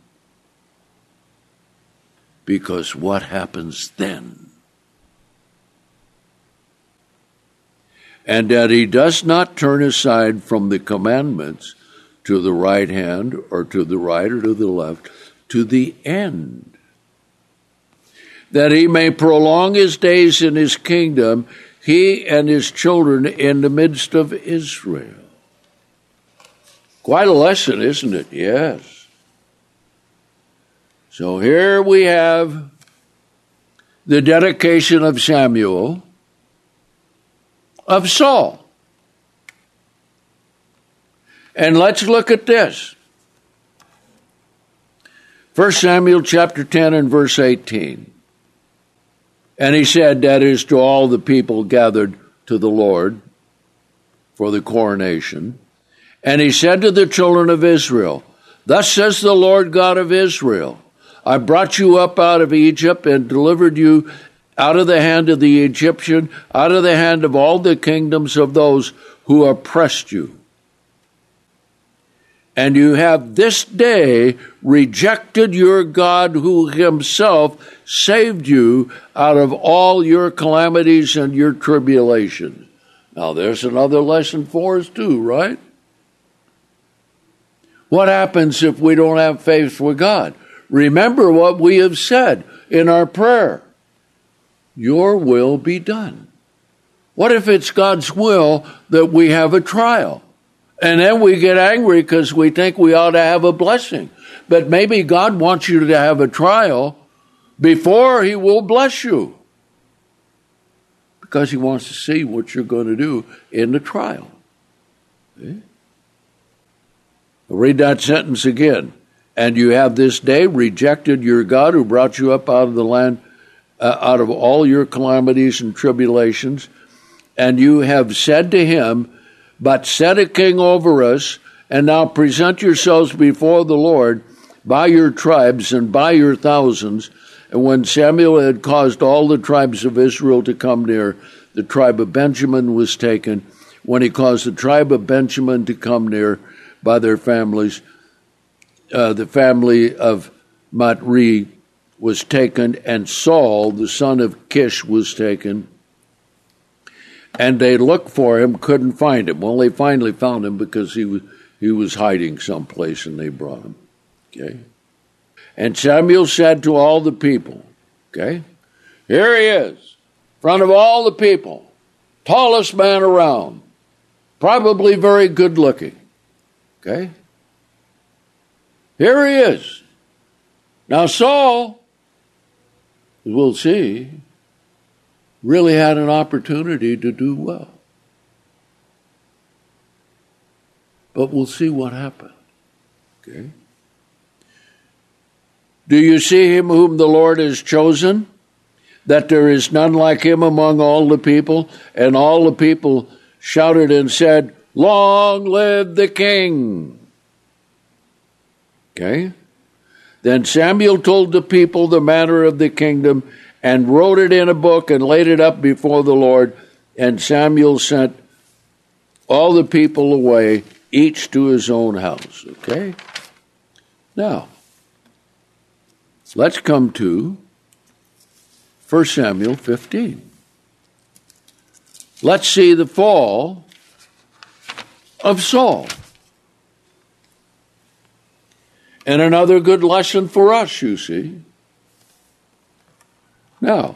Because what happens then? And that he does not turn aside from the commandments to the right hand or to the right or to the left, to the end, that he may prolong his days in his kingdom, he and his children in the midst of Israel. Quite a lesson, isn't it? Yes. So here we have the dedication of Samuel, of Saul. And let's look at this. First Samuel chapter ten and verse eighteen. And he said, that is to all the people gathered to the Lord for the coronation. And he said to the children of Israel, thus says the Lord God of Israel, I brought you up out of Egypt and delivered you out of the hand of the Egyptian, out of the hand of all the kingdoms of those who oppressed you. And you have this day rejected your God who himself saved you out of all your calamities and your tribulations. Now there's another lesson for us too, right? What happens if we don't have faith with God? Remember what we have said in our prayer. Your will be done. What if it's God's will that we have a trial? And then we get angry because we think we ought to have a blessing. But maybe God wants you to have a trial before he will bless you, because he wants to see what you're going to do in the trial. Okay? I'll read that sentence again. And you have this day rejected your God who brought you up out of the land, uh, out of all your calamities and tribulations. And you have said to him, but set a king over us, and now present yourselves before the Lord by your tribes and by your thousands. And when Samuel had caused all the tribes of Israel to come near, the tribe of Benjamin was taken. When he caused the tribe of Benjamin to come near by their families, uh, the family of Matri was taken, and Saul, the son of Kish, was taken. And they looked for him, couldn't find him. Well, they finally found him because he was he was hiding someplace, and they brought him. Okay. And Samuel said to all the people, okay, here he is, in front of all the people, tallest man around, probably very good looking. Okay. Here he is. Now Saul, as we'll see, really had an opportunity to do well. But we'll see what happened. Okay. Do you see him whom the Lord has chosen? That there is none like him among all the people? And all the people shouted and said, Long live the king! Okay. Then Samuel told the people the matter of the kingdom and wrote it in a book and laid it up before the Lord. And Samuel sent all the people away, each to his own house. Okay? Now, let's come to First Samuel fifteen. Let's see the fall of Saul. And another good lesson for us, you see. Now,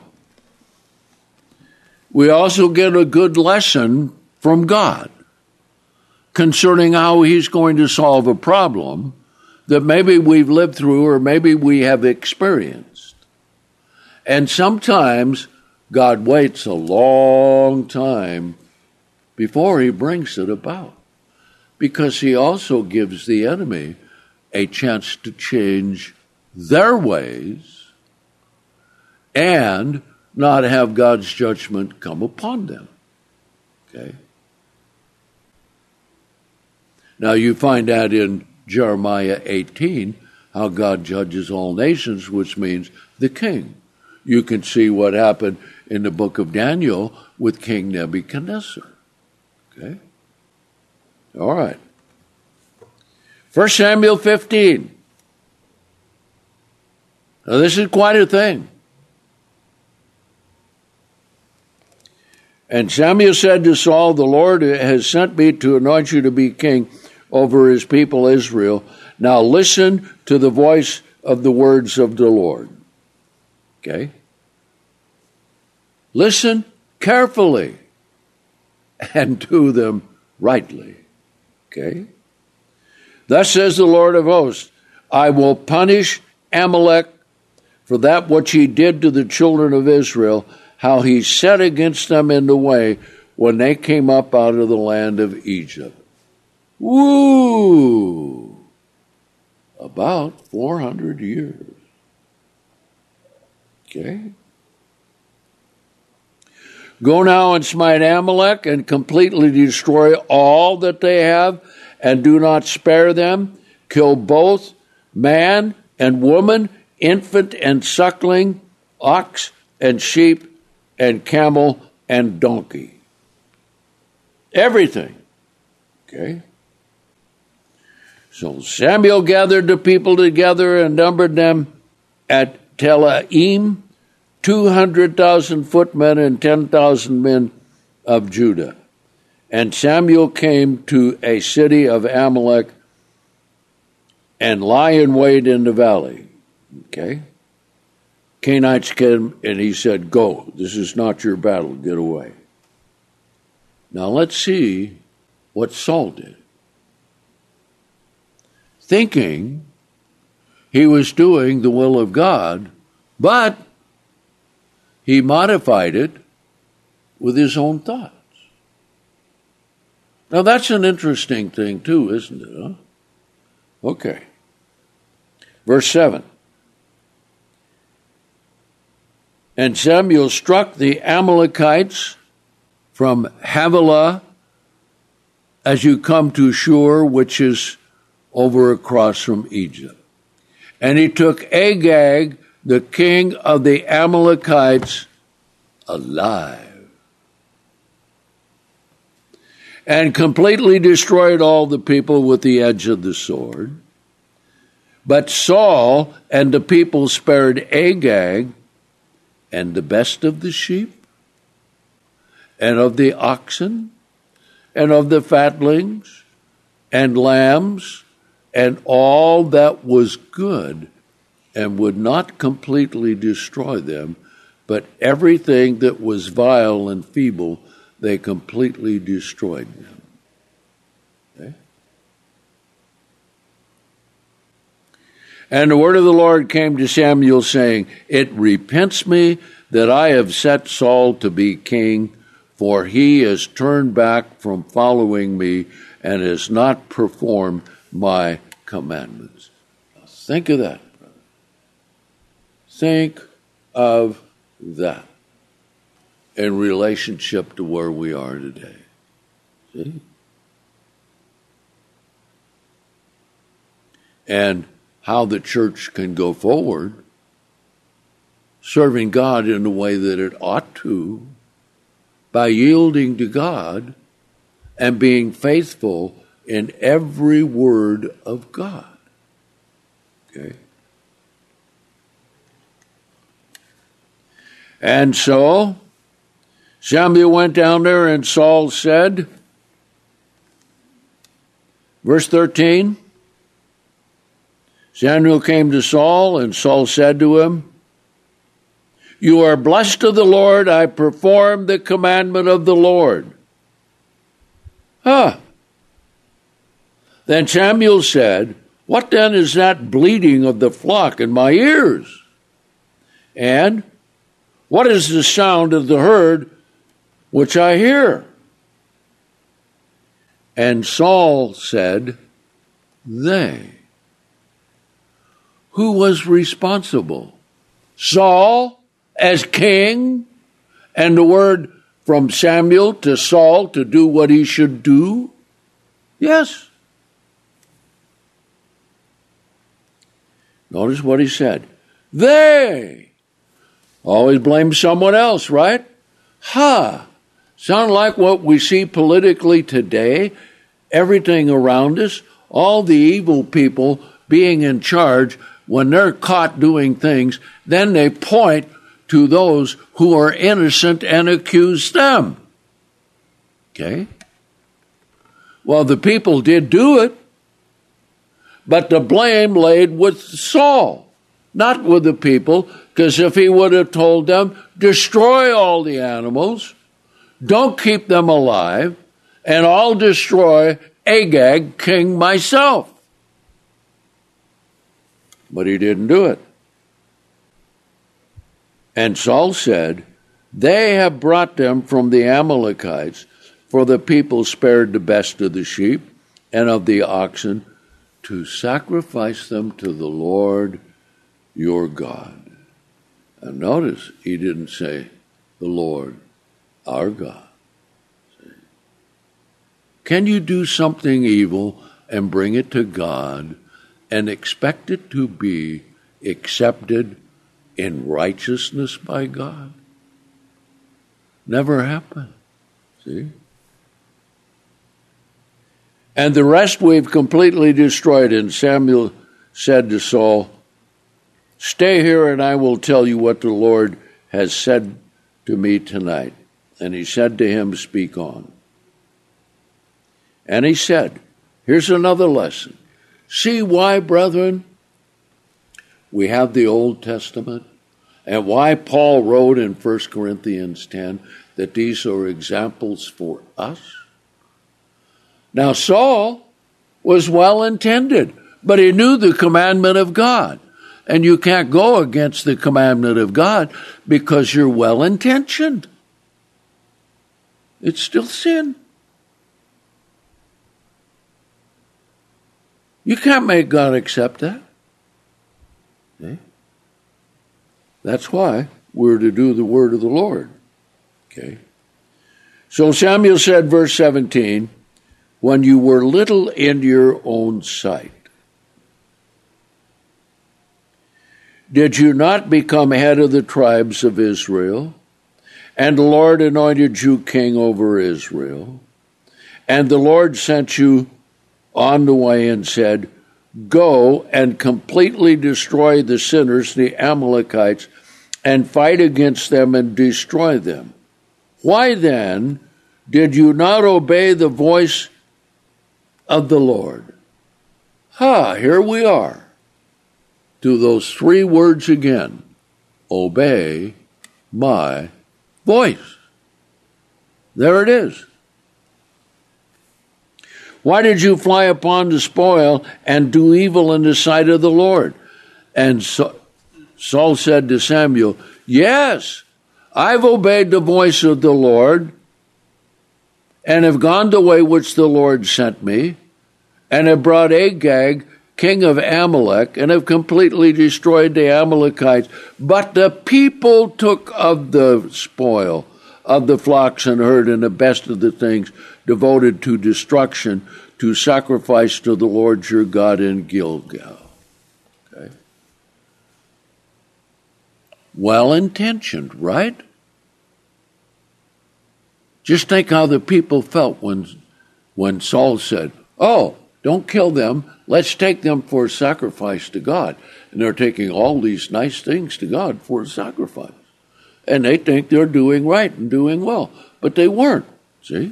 we also get a good lesson from God concerning how he's going to solve a problem that maybe we've lived through or maybe we have experienced. And sometimes God waits a long time before he brings it about, because he also gives the enemy a chance to change their ways and not have God's judgment come upon them. Okay? Now you find that in Jeremiah eighteen, how God judges all nations, which means the king. You can see what happened in the book of Daniel with King Nebuchadnezzar. Okay? All right. First Samuel fifteen. Now this is quite a thing. And Samuel said to Saul, The Lord has sent me to anoint you to be king over his people Israel. Now listen to the voice of the words of the Lord. Okay? Listen carefully and do them rightly. Okay? Thus says the Lord of hosts, I will punish Amalek for that which he did to the children of Israel, how he set against them in the way when they came up out of the land of Egypt. Woo! About four hundred years. Okay? Go now and smite Amalek and completely destroy all that they have, and do not spare them. Kill both man and woman, infant and suckling, ox and sheep, and camel and donkey. Everything. Okay? So Samuel gathered the people together and numbered them at Telaim, two hundred thousand footmen and ten thousand men of Judah. And Samuel came to a city of Amalek and lie in wait in the valley. Okay? Canaanites came and he said, Go, this is not your battle, get away. Now let's see what Saul did. Thinking he was doing the will of God, but he modified it with his own thoughts. Now that's an interesting thing too, isn't it? Huh? Okay. Verse seven. And Samuel struck the Amalekites from Havilah as you come to Shur, which is over across from Egypt. And he took Agag, the king of the Amalekites, alive, and completely destroyed all the people with the edge of the sword. But Saul and the people spared Agag and the best of the sheep, and of the oxen, and of the fatlings, and lambs, and all that was good, and would not completely destroy them, but everything that was vile and feeble, they completely destroyed them. Okay? And the word of the Lord came to Samuel, saying, It repents me that I have set Saul to be king, for he has turned back from following me and has not performed my commandments. Now think of that, brother. Think of that in relationship to where we are today. See? And how the church can go forward, serving God in the way that it ought to, by yielding to God and being faithful in every word of God. Okay? And so, Samuel went down there and Saul said, verse thirteen, Samuel came to Saul and Saul said to him, "You are blessed of the Lord. I perform the commandment of the Lord." Huh. Then Samuel said, "What then is that bleating of the flock in my ears? And what is the sound of the herd which I hear?" And Saul said, "They." Who was responsible? Saul as king, and the word from Samuel to Saul to do what he should do? Yes. Notice what he said. They. Always blame someone else, right? Ha! Huh. Sound like what we see politically today? Everything around us, all the evil people being in charge, when they're caught doing things, then they point to those who are innocent and accuse them. Okay? Well, the people did do it, but the blame laid with Saul, not with the people, because if he would have told them, destroy all the animals, don't keep them alive, and I'll destroy Agag, king myself. But he didn't do it. And Saul said, they have brought them from the Amalekites, for the people spared the best of the sheep and of the oxen to sacrifice them to the Lord your God. And notice, he didn't say the Lord our God. See? Can you do something evil and bring it to God and expect it to be accepted in righteousness by God? Never happened. See? And the rest we've completely destroyed. And Samuel said to Saul, stay here and I will tell you what the Lord has said to me tonight. And he said to him, speak on. And he said, here's another lesson. See why, brethren, we have the Old Testament, and why Paul wrote in First Corinthians ten that these are examples for us? Now, Saul was well-intended, but he knew the commandment of God. And you can't go against the commandment of God because you're well-intentioned. It's still sin. You can't make God accept that. Okay? That's why we're to do the word of the Lord. Okay? So Samuel said, verse seventeen, when you were little in your own sight, did you not become head of the tribes of Israel? And the Lord anointed you king over Israel. And the Lord sent you on the way and said, go and completely destroy the sinners, the Amalekites, and fight against them and destroy them. Why then did you not obey the voice of the Lord? Ha, here we are. To those three words again. Obey my voice. There it is. Why did you fly upon the spoil and do evil in the sight of the Lord? And so, Saul said to Samuel, yes, I've obeyed the voice of the Lord and have gone the way which the Lord sent me and have brought Agag, king of Amalek, and have completely destroyed the Amalekites. But the people took of the spoil of the flocks and herd and the best of the things devoted to destruction, to sacrifice to the Lord your God in Gilgal. Okay. Well-intentioned, right? Just think how the people felt when, when Saul said, oh, don't kill them, let's take them for a sacrifice to God. And they're taking all these nice things to God for a sacrifice. And they think they're doing right and doing well. But they weren't, see?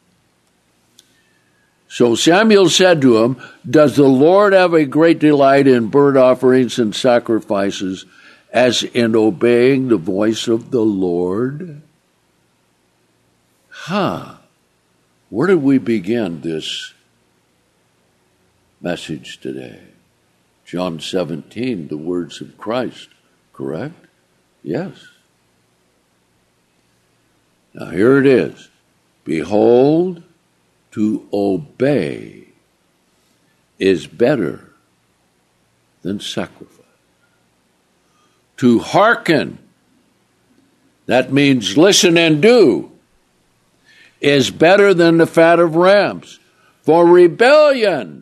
So Samuel said to him, does the Lord have a great delight in burnt offerings and sacrifices, as in obeying the voice of the Lord? Huh. Where did we begin this message today? John seventeen, the words of Christ, correct? Yes. Now here it is. Behold, to obey is better than sacrifice. To hearken, that means listen and do, is better than the fat of rams. For rebellion,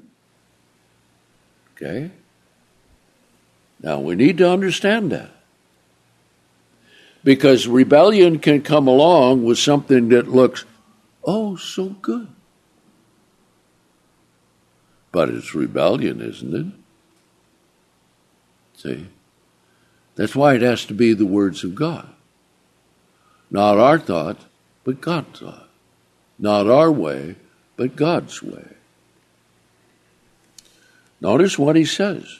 okay? Now we need to understand that. Because rebellion can come along with something that looks, oh, so good. But it's rebellion, isn't it? See? That's why it has to be the words of God. Not our thought, but God's thought. Not our way, but God's way. Notice what he says.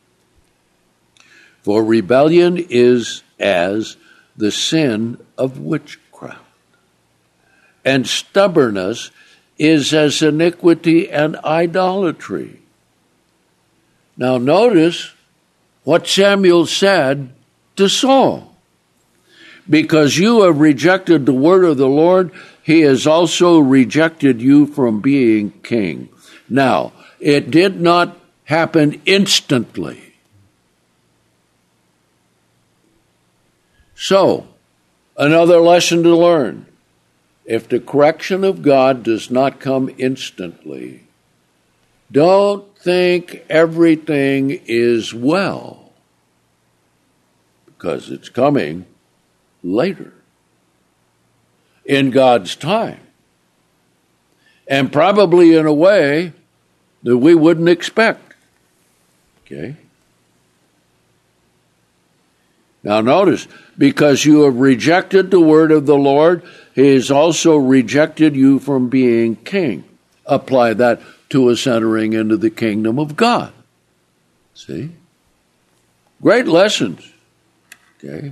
For rebellion is as the sin of witchcraft, and stubbornness is as iniquity and idolatry. Now notice what Samuel said to Saul. Because you have rejected the word of the Lord, he has also rejected you from being king. Now, it did not happen instantly. So, another lesson to learn. If the correction of God does not come instantly, don't think everything is well, because it's coming later in God's time, and probably in a way that we wouldn't expect. Okay? Now notice, because you have rejected the word of the Lord, he has also rejected you from being king. Apply that to us entering into the kingdom of God. See? Great lessons. Okay?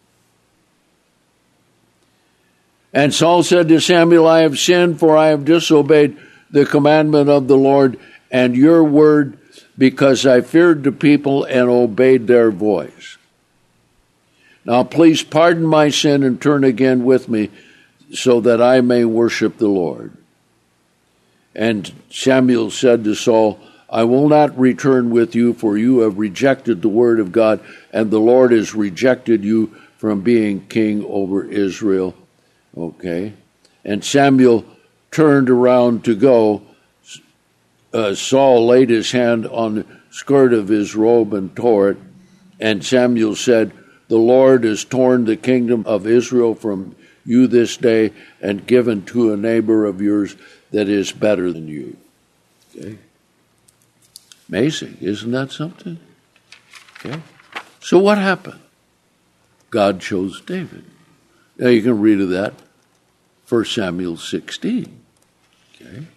And Saul said to Samuel, I have sinned, for I have disobeyed the commandment of the Lord and your word, because I feared the people and obeyed their voice. Now please pardon my sin and turn again with me, so that I may worship the Lord. And Samuel said to Saul, I will not return with you, for you have rejected the word of God, and the Lord has rejected you from being king over Israel. Okay. And Samuel turned around to go. Uh, Saul laid his hand on the skirt of his robe and tore it. And Samuel said, the Lord has torn the kingdom of Israel from you this day and given to a neighbor of yours that is better than you. Okay. Amazing. Isn't that something? Okay. So what happened? God chose David. Now you can read of that, First Samuel sixteen. Okay.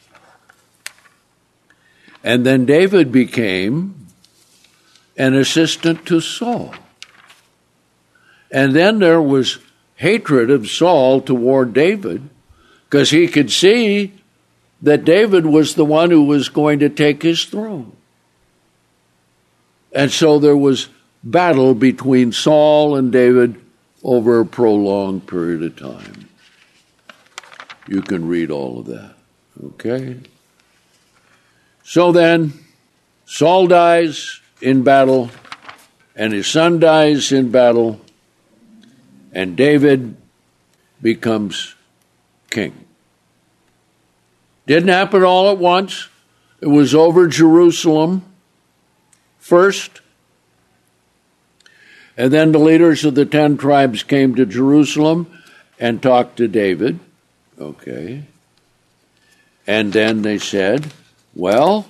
And then David became an assistant to Saul. And then there was hatred of Saul toward David, because he could see that David was the one who was going to take his throne. And so there was battle between Saul and David over a prolonged period of time. You can read all of that. Okay? So then, Saul dies in battle, and his son dies in battle, and David becomes king. Didn't happen all at once. It was over Jerusalem first, and then the leaders of the ten tribes came to Jerusalem and talked to David. Okay. And then they said, well,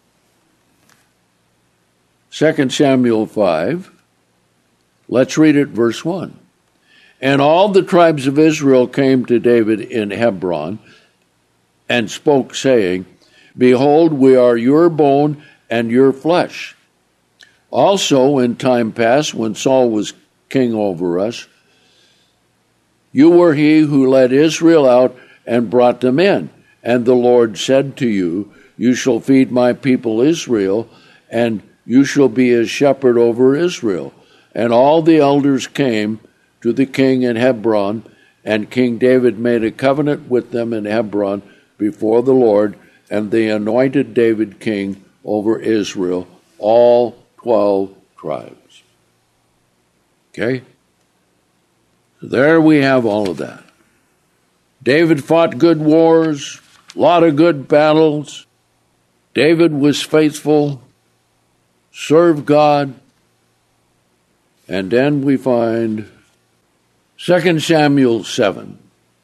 Second Samuel five, let's read it, verse one. And all the tribes of Israel came to David in Hebron and spoke, saying, behold, we are your bone and your flesh. Also, in time past, when Saul was king over us, you were he who led Israel out and brought them in. And the Lord said to you, you shall feed my people Israel, and you shall be a shepherd over Israel. And all the elders came to the king in Hebron, and King David made a covenant with them in Hebron before the Lord, and they anointed David king over Israel, all twelve tribes. Okay? There we have all of that. David fought good wars, a lot of good battles. David was faithful, served God. And then we find Second Samuel seven.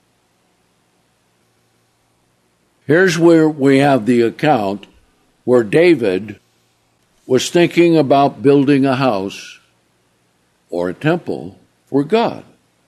Here's where we have the account where David was thinking about building a house or a temple for God.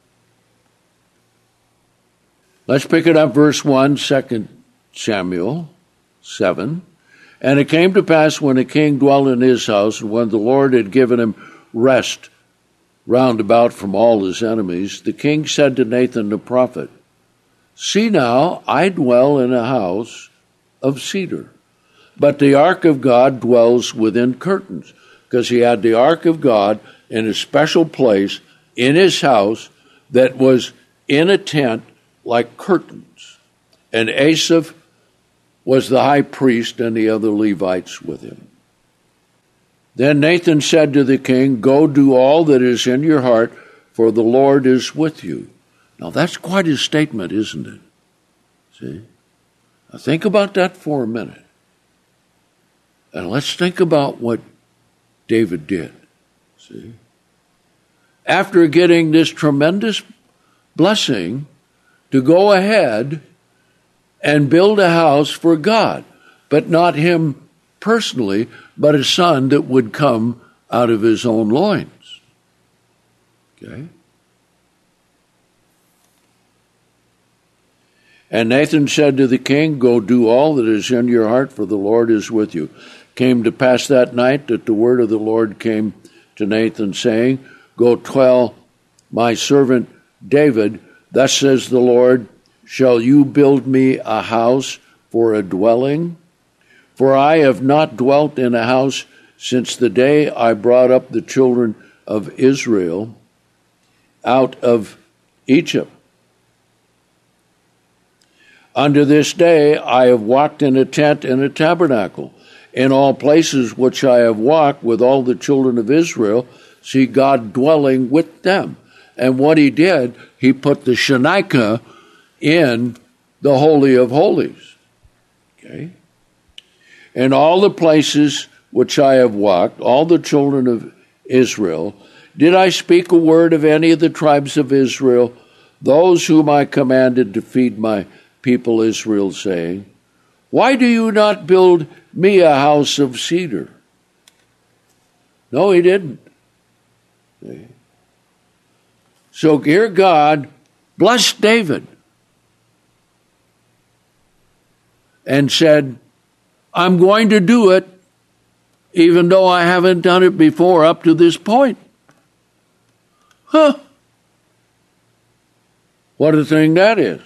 Let's pick it up, verse one, Second Samuel seven. And it came to pass when a king dwelt in his house, and when the Lord had given him rest round about from all his enemies, the king said to Nathan the prophet, see now, I dwell in a house of cedar, but the ark of God dwells within curtains, because he had the ark of God in a special place in his house that was in a tent like curtains. And Asaph was the high priest and the other Levites with him. Then Nathan said to the king, go do all that is in your heart, for the Lord is with you. Now that's quite a statement, isn't it? See? Now think about that for a minute. And let's think about what David did. See? After getting this tremendous blessing to go ahead and build a house for God, but not him personally, but a son that would come out of his own loins. Okay? And Nathan said to the king, go do all that is in your heart, for the Lord is with you. Came to pass that night that the word of the Lord came to Nathan, saying, go tell my servant David, thus says the Lord, shall you build me a house for a dwelling? For I have not dwelt in a house since the day I brought up the children of Israel out of Egypt. Unto this day I have walked in a tent and a tabernacle. In all places which I have walked with all the children of Israel, see God dwelling with them. And what he did, he put the Shekinah in the Holy of Holies. Okay? In all the places which I have walked, all the children of Israel, did I speak a word of any of the tribes of Israel, those whom I commanded to feed my people Israel, saying, why do you not build me a house of cedar? No, he didn't. Okay. So here God blessed David and said, I'm going to do it, even though I haven't done it before up to this point. Huh. What a thing that is.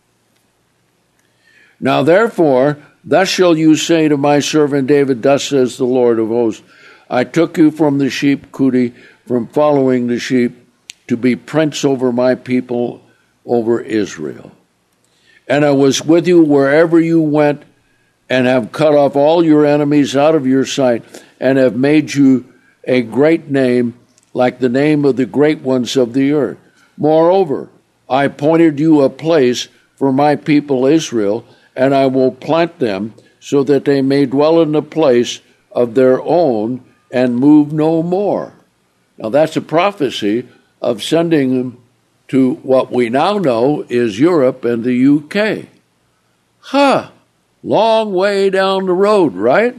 Now therefore, thus shall you say to my servant David, thus says the Lord of hosts, I took you from the sheep cote, from following the sheep, to be prince over my people, over Israel. And I was with you wherever you went, and have cut off all your enemies out of your sight, and have made you a great name, like the name of the great ones of the earth. Moreover, I appointed you a place for my people Israel, and I will plant them so that they may dwell in the place of their own and move no more. Now that's a prophecy of sending them to what we now know is Europe and the U K. Huh, long way down the road, right?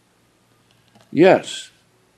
Yes.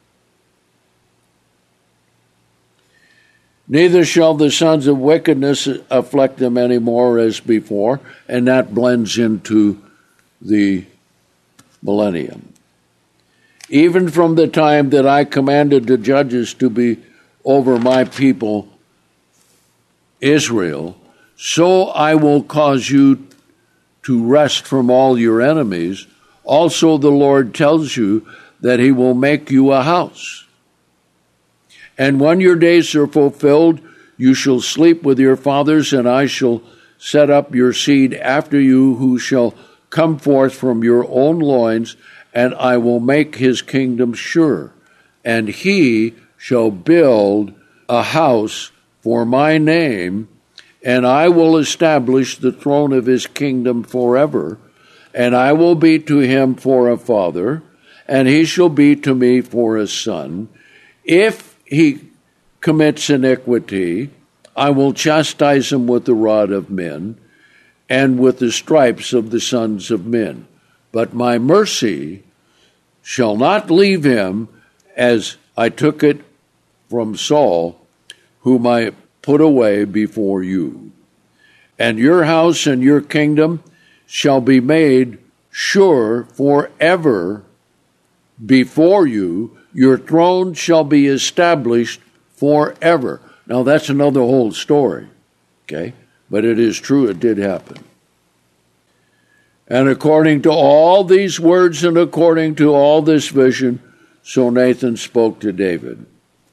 Neither shall the sons of wickedness afflict them any more as before, and that blends into the millennium. Even from the time that I commanded the judges to be over my people Israel, so I will cause you to rest from all your enemies. Also the Lord tells you that he will make you a house. And when your days are fulfilled, you shall sleep with your fathers, and I shall set up your seed after you, who shall come forth from your own loins, and I will make his kingdom sure. And he shall build a house for my name, and I will establish the throne of his kingdom forever. And I will be to him for a father, and he shall be to me for a son. If he commits iniquity, I will chastise him with the rod of men and with the stripes of the sons of men. But my mercy shall not leave him, as I took it from Saul, whom I put away before you. And your house and your kingdom shall be made sure forever before you. Your throne shall be established forever. Now that's another whole story, okay? But it is true, it did happen. And according to all these words and according to all this vision, so Nathan spoke to David.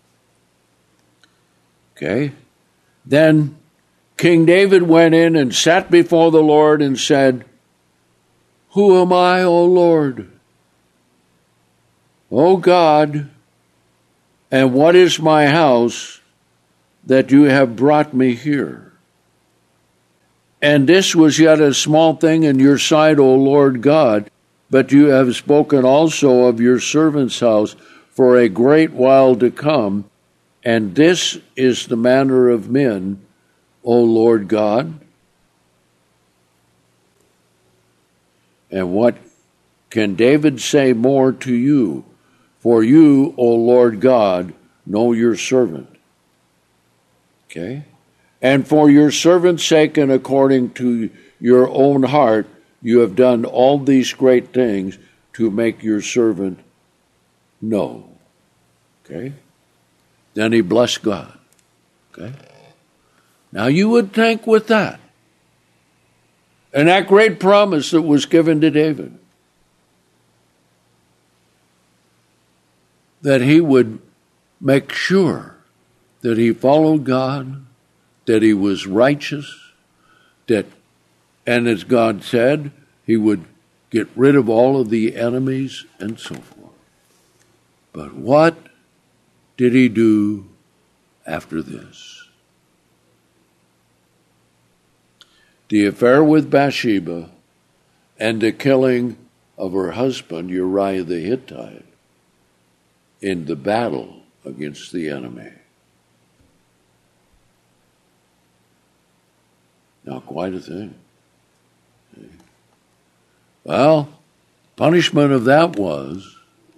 Okay? Then King David went in and sat before the Lord and said, Who am I, O Lord? O God, and what is my house that you have brought me here? And this was yet a small thing in your sight, O Lord God, but you have spoken also of your servant's house for a great while to come, and this is the manner of men, O Lord God. And what can David say more to you? For you, O Lord God, know your servant. Okay? And for your servant's sake and according to your own heart, you have done all these great things to make your servant know. Okay? Then he blessed God. Okay? Now you would think with that, and that great promise that was given to David, that he would make sure that he followed God, that he was righteous, that, and as God said, he would get rid of all of the enemies and so forth. But what did he do after this? The affair with Bathsheba and the killing of her husband, Uriah the Hittite, in the battle against the enemy. Now, quite a thing. Well, punishment of that was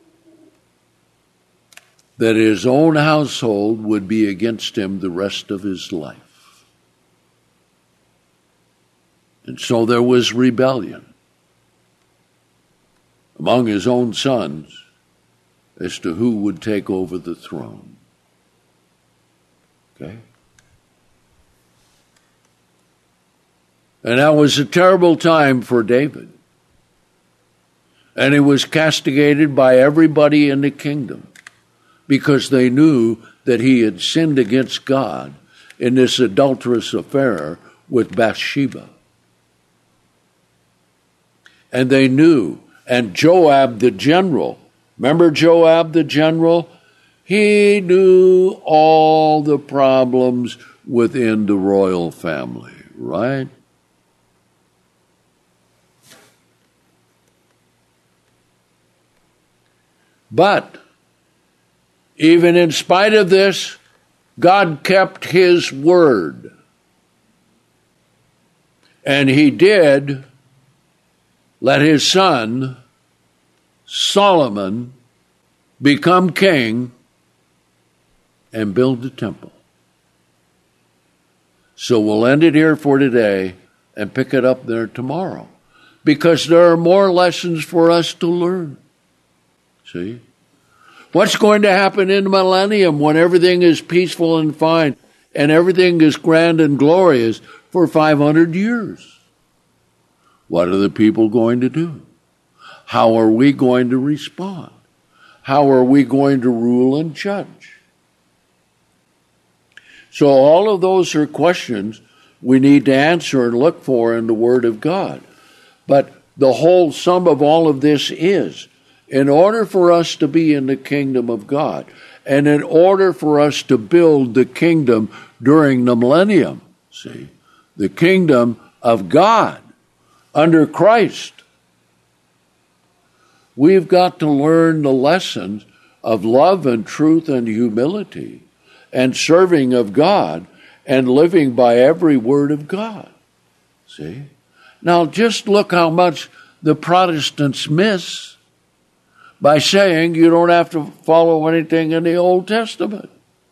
that his own household would be against him the rest of his life. And so there was rebellion among his own sons as to who would take over the throne. Okay? And that was a terrible time for David. And he was castigated by everybody in the kingdom because they knew that he had sinned against God in this adulterous affair with Bathsheba. And they knew. And Joab the general, remember Joab the general? He knew all the problems within the royal family, right? But even in spite of this, God kept his word. And he did let his son, Solomon, become king and build the temple. So we'll end it here for today and pick it up there tomorrow, because there are more lessons for us to learn. See? What's going to happen in the millennium when everything is peaceful and fine and everything is grand and glorious for five hundred years? What are the people going to do? How are we going to respond? How are we going to rule and judge? So all of those are questions we need to answer and look for in the Word of God. But the whole sum of all of this is, in order for us to be in the kingdom of God, and in order for us to build the kingdom during the millennium, see, the kingdom of God under Christ, we've got to learn the lessons of love and truth and humility and serving of God and living by every word of God. See? Now just look how much the Protestants miss by saying you don't have to follow anything in the Old Testament.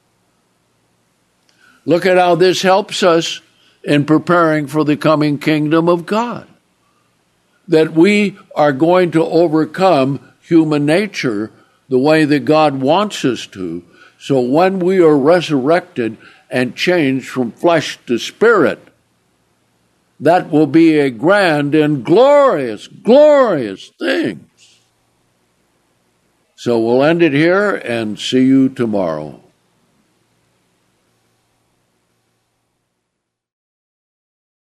Look at how this helps us in preparing for the coming kingdom of God. That we are going to overcome human nature the way that God wants us to. So when we are resurrected and changed from flesh to spirit, that will be a grand and glorious, glorious thing. So we'll end it here and see you tomorrow.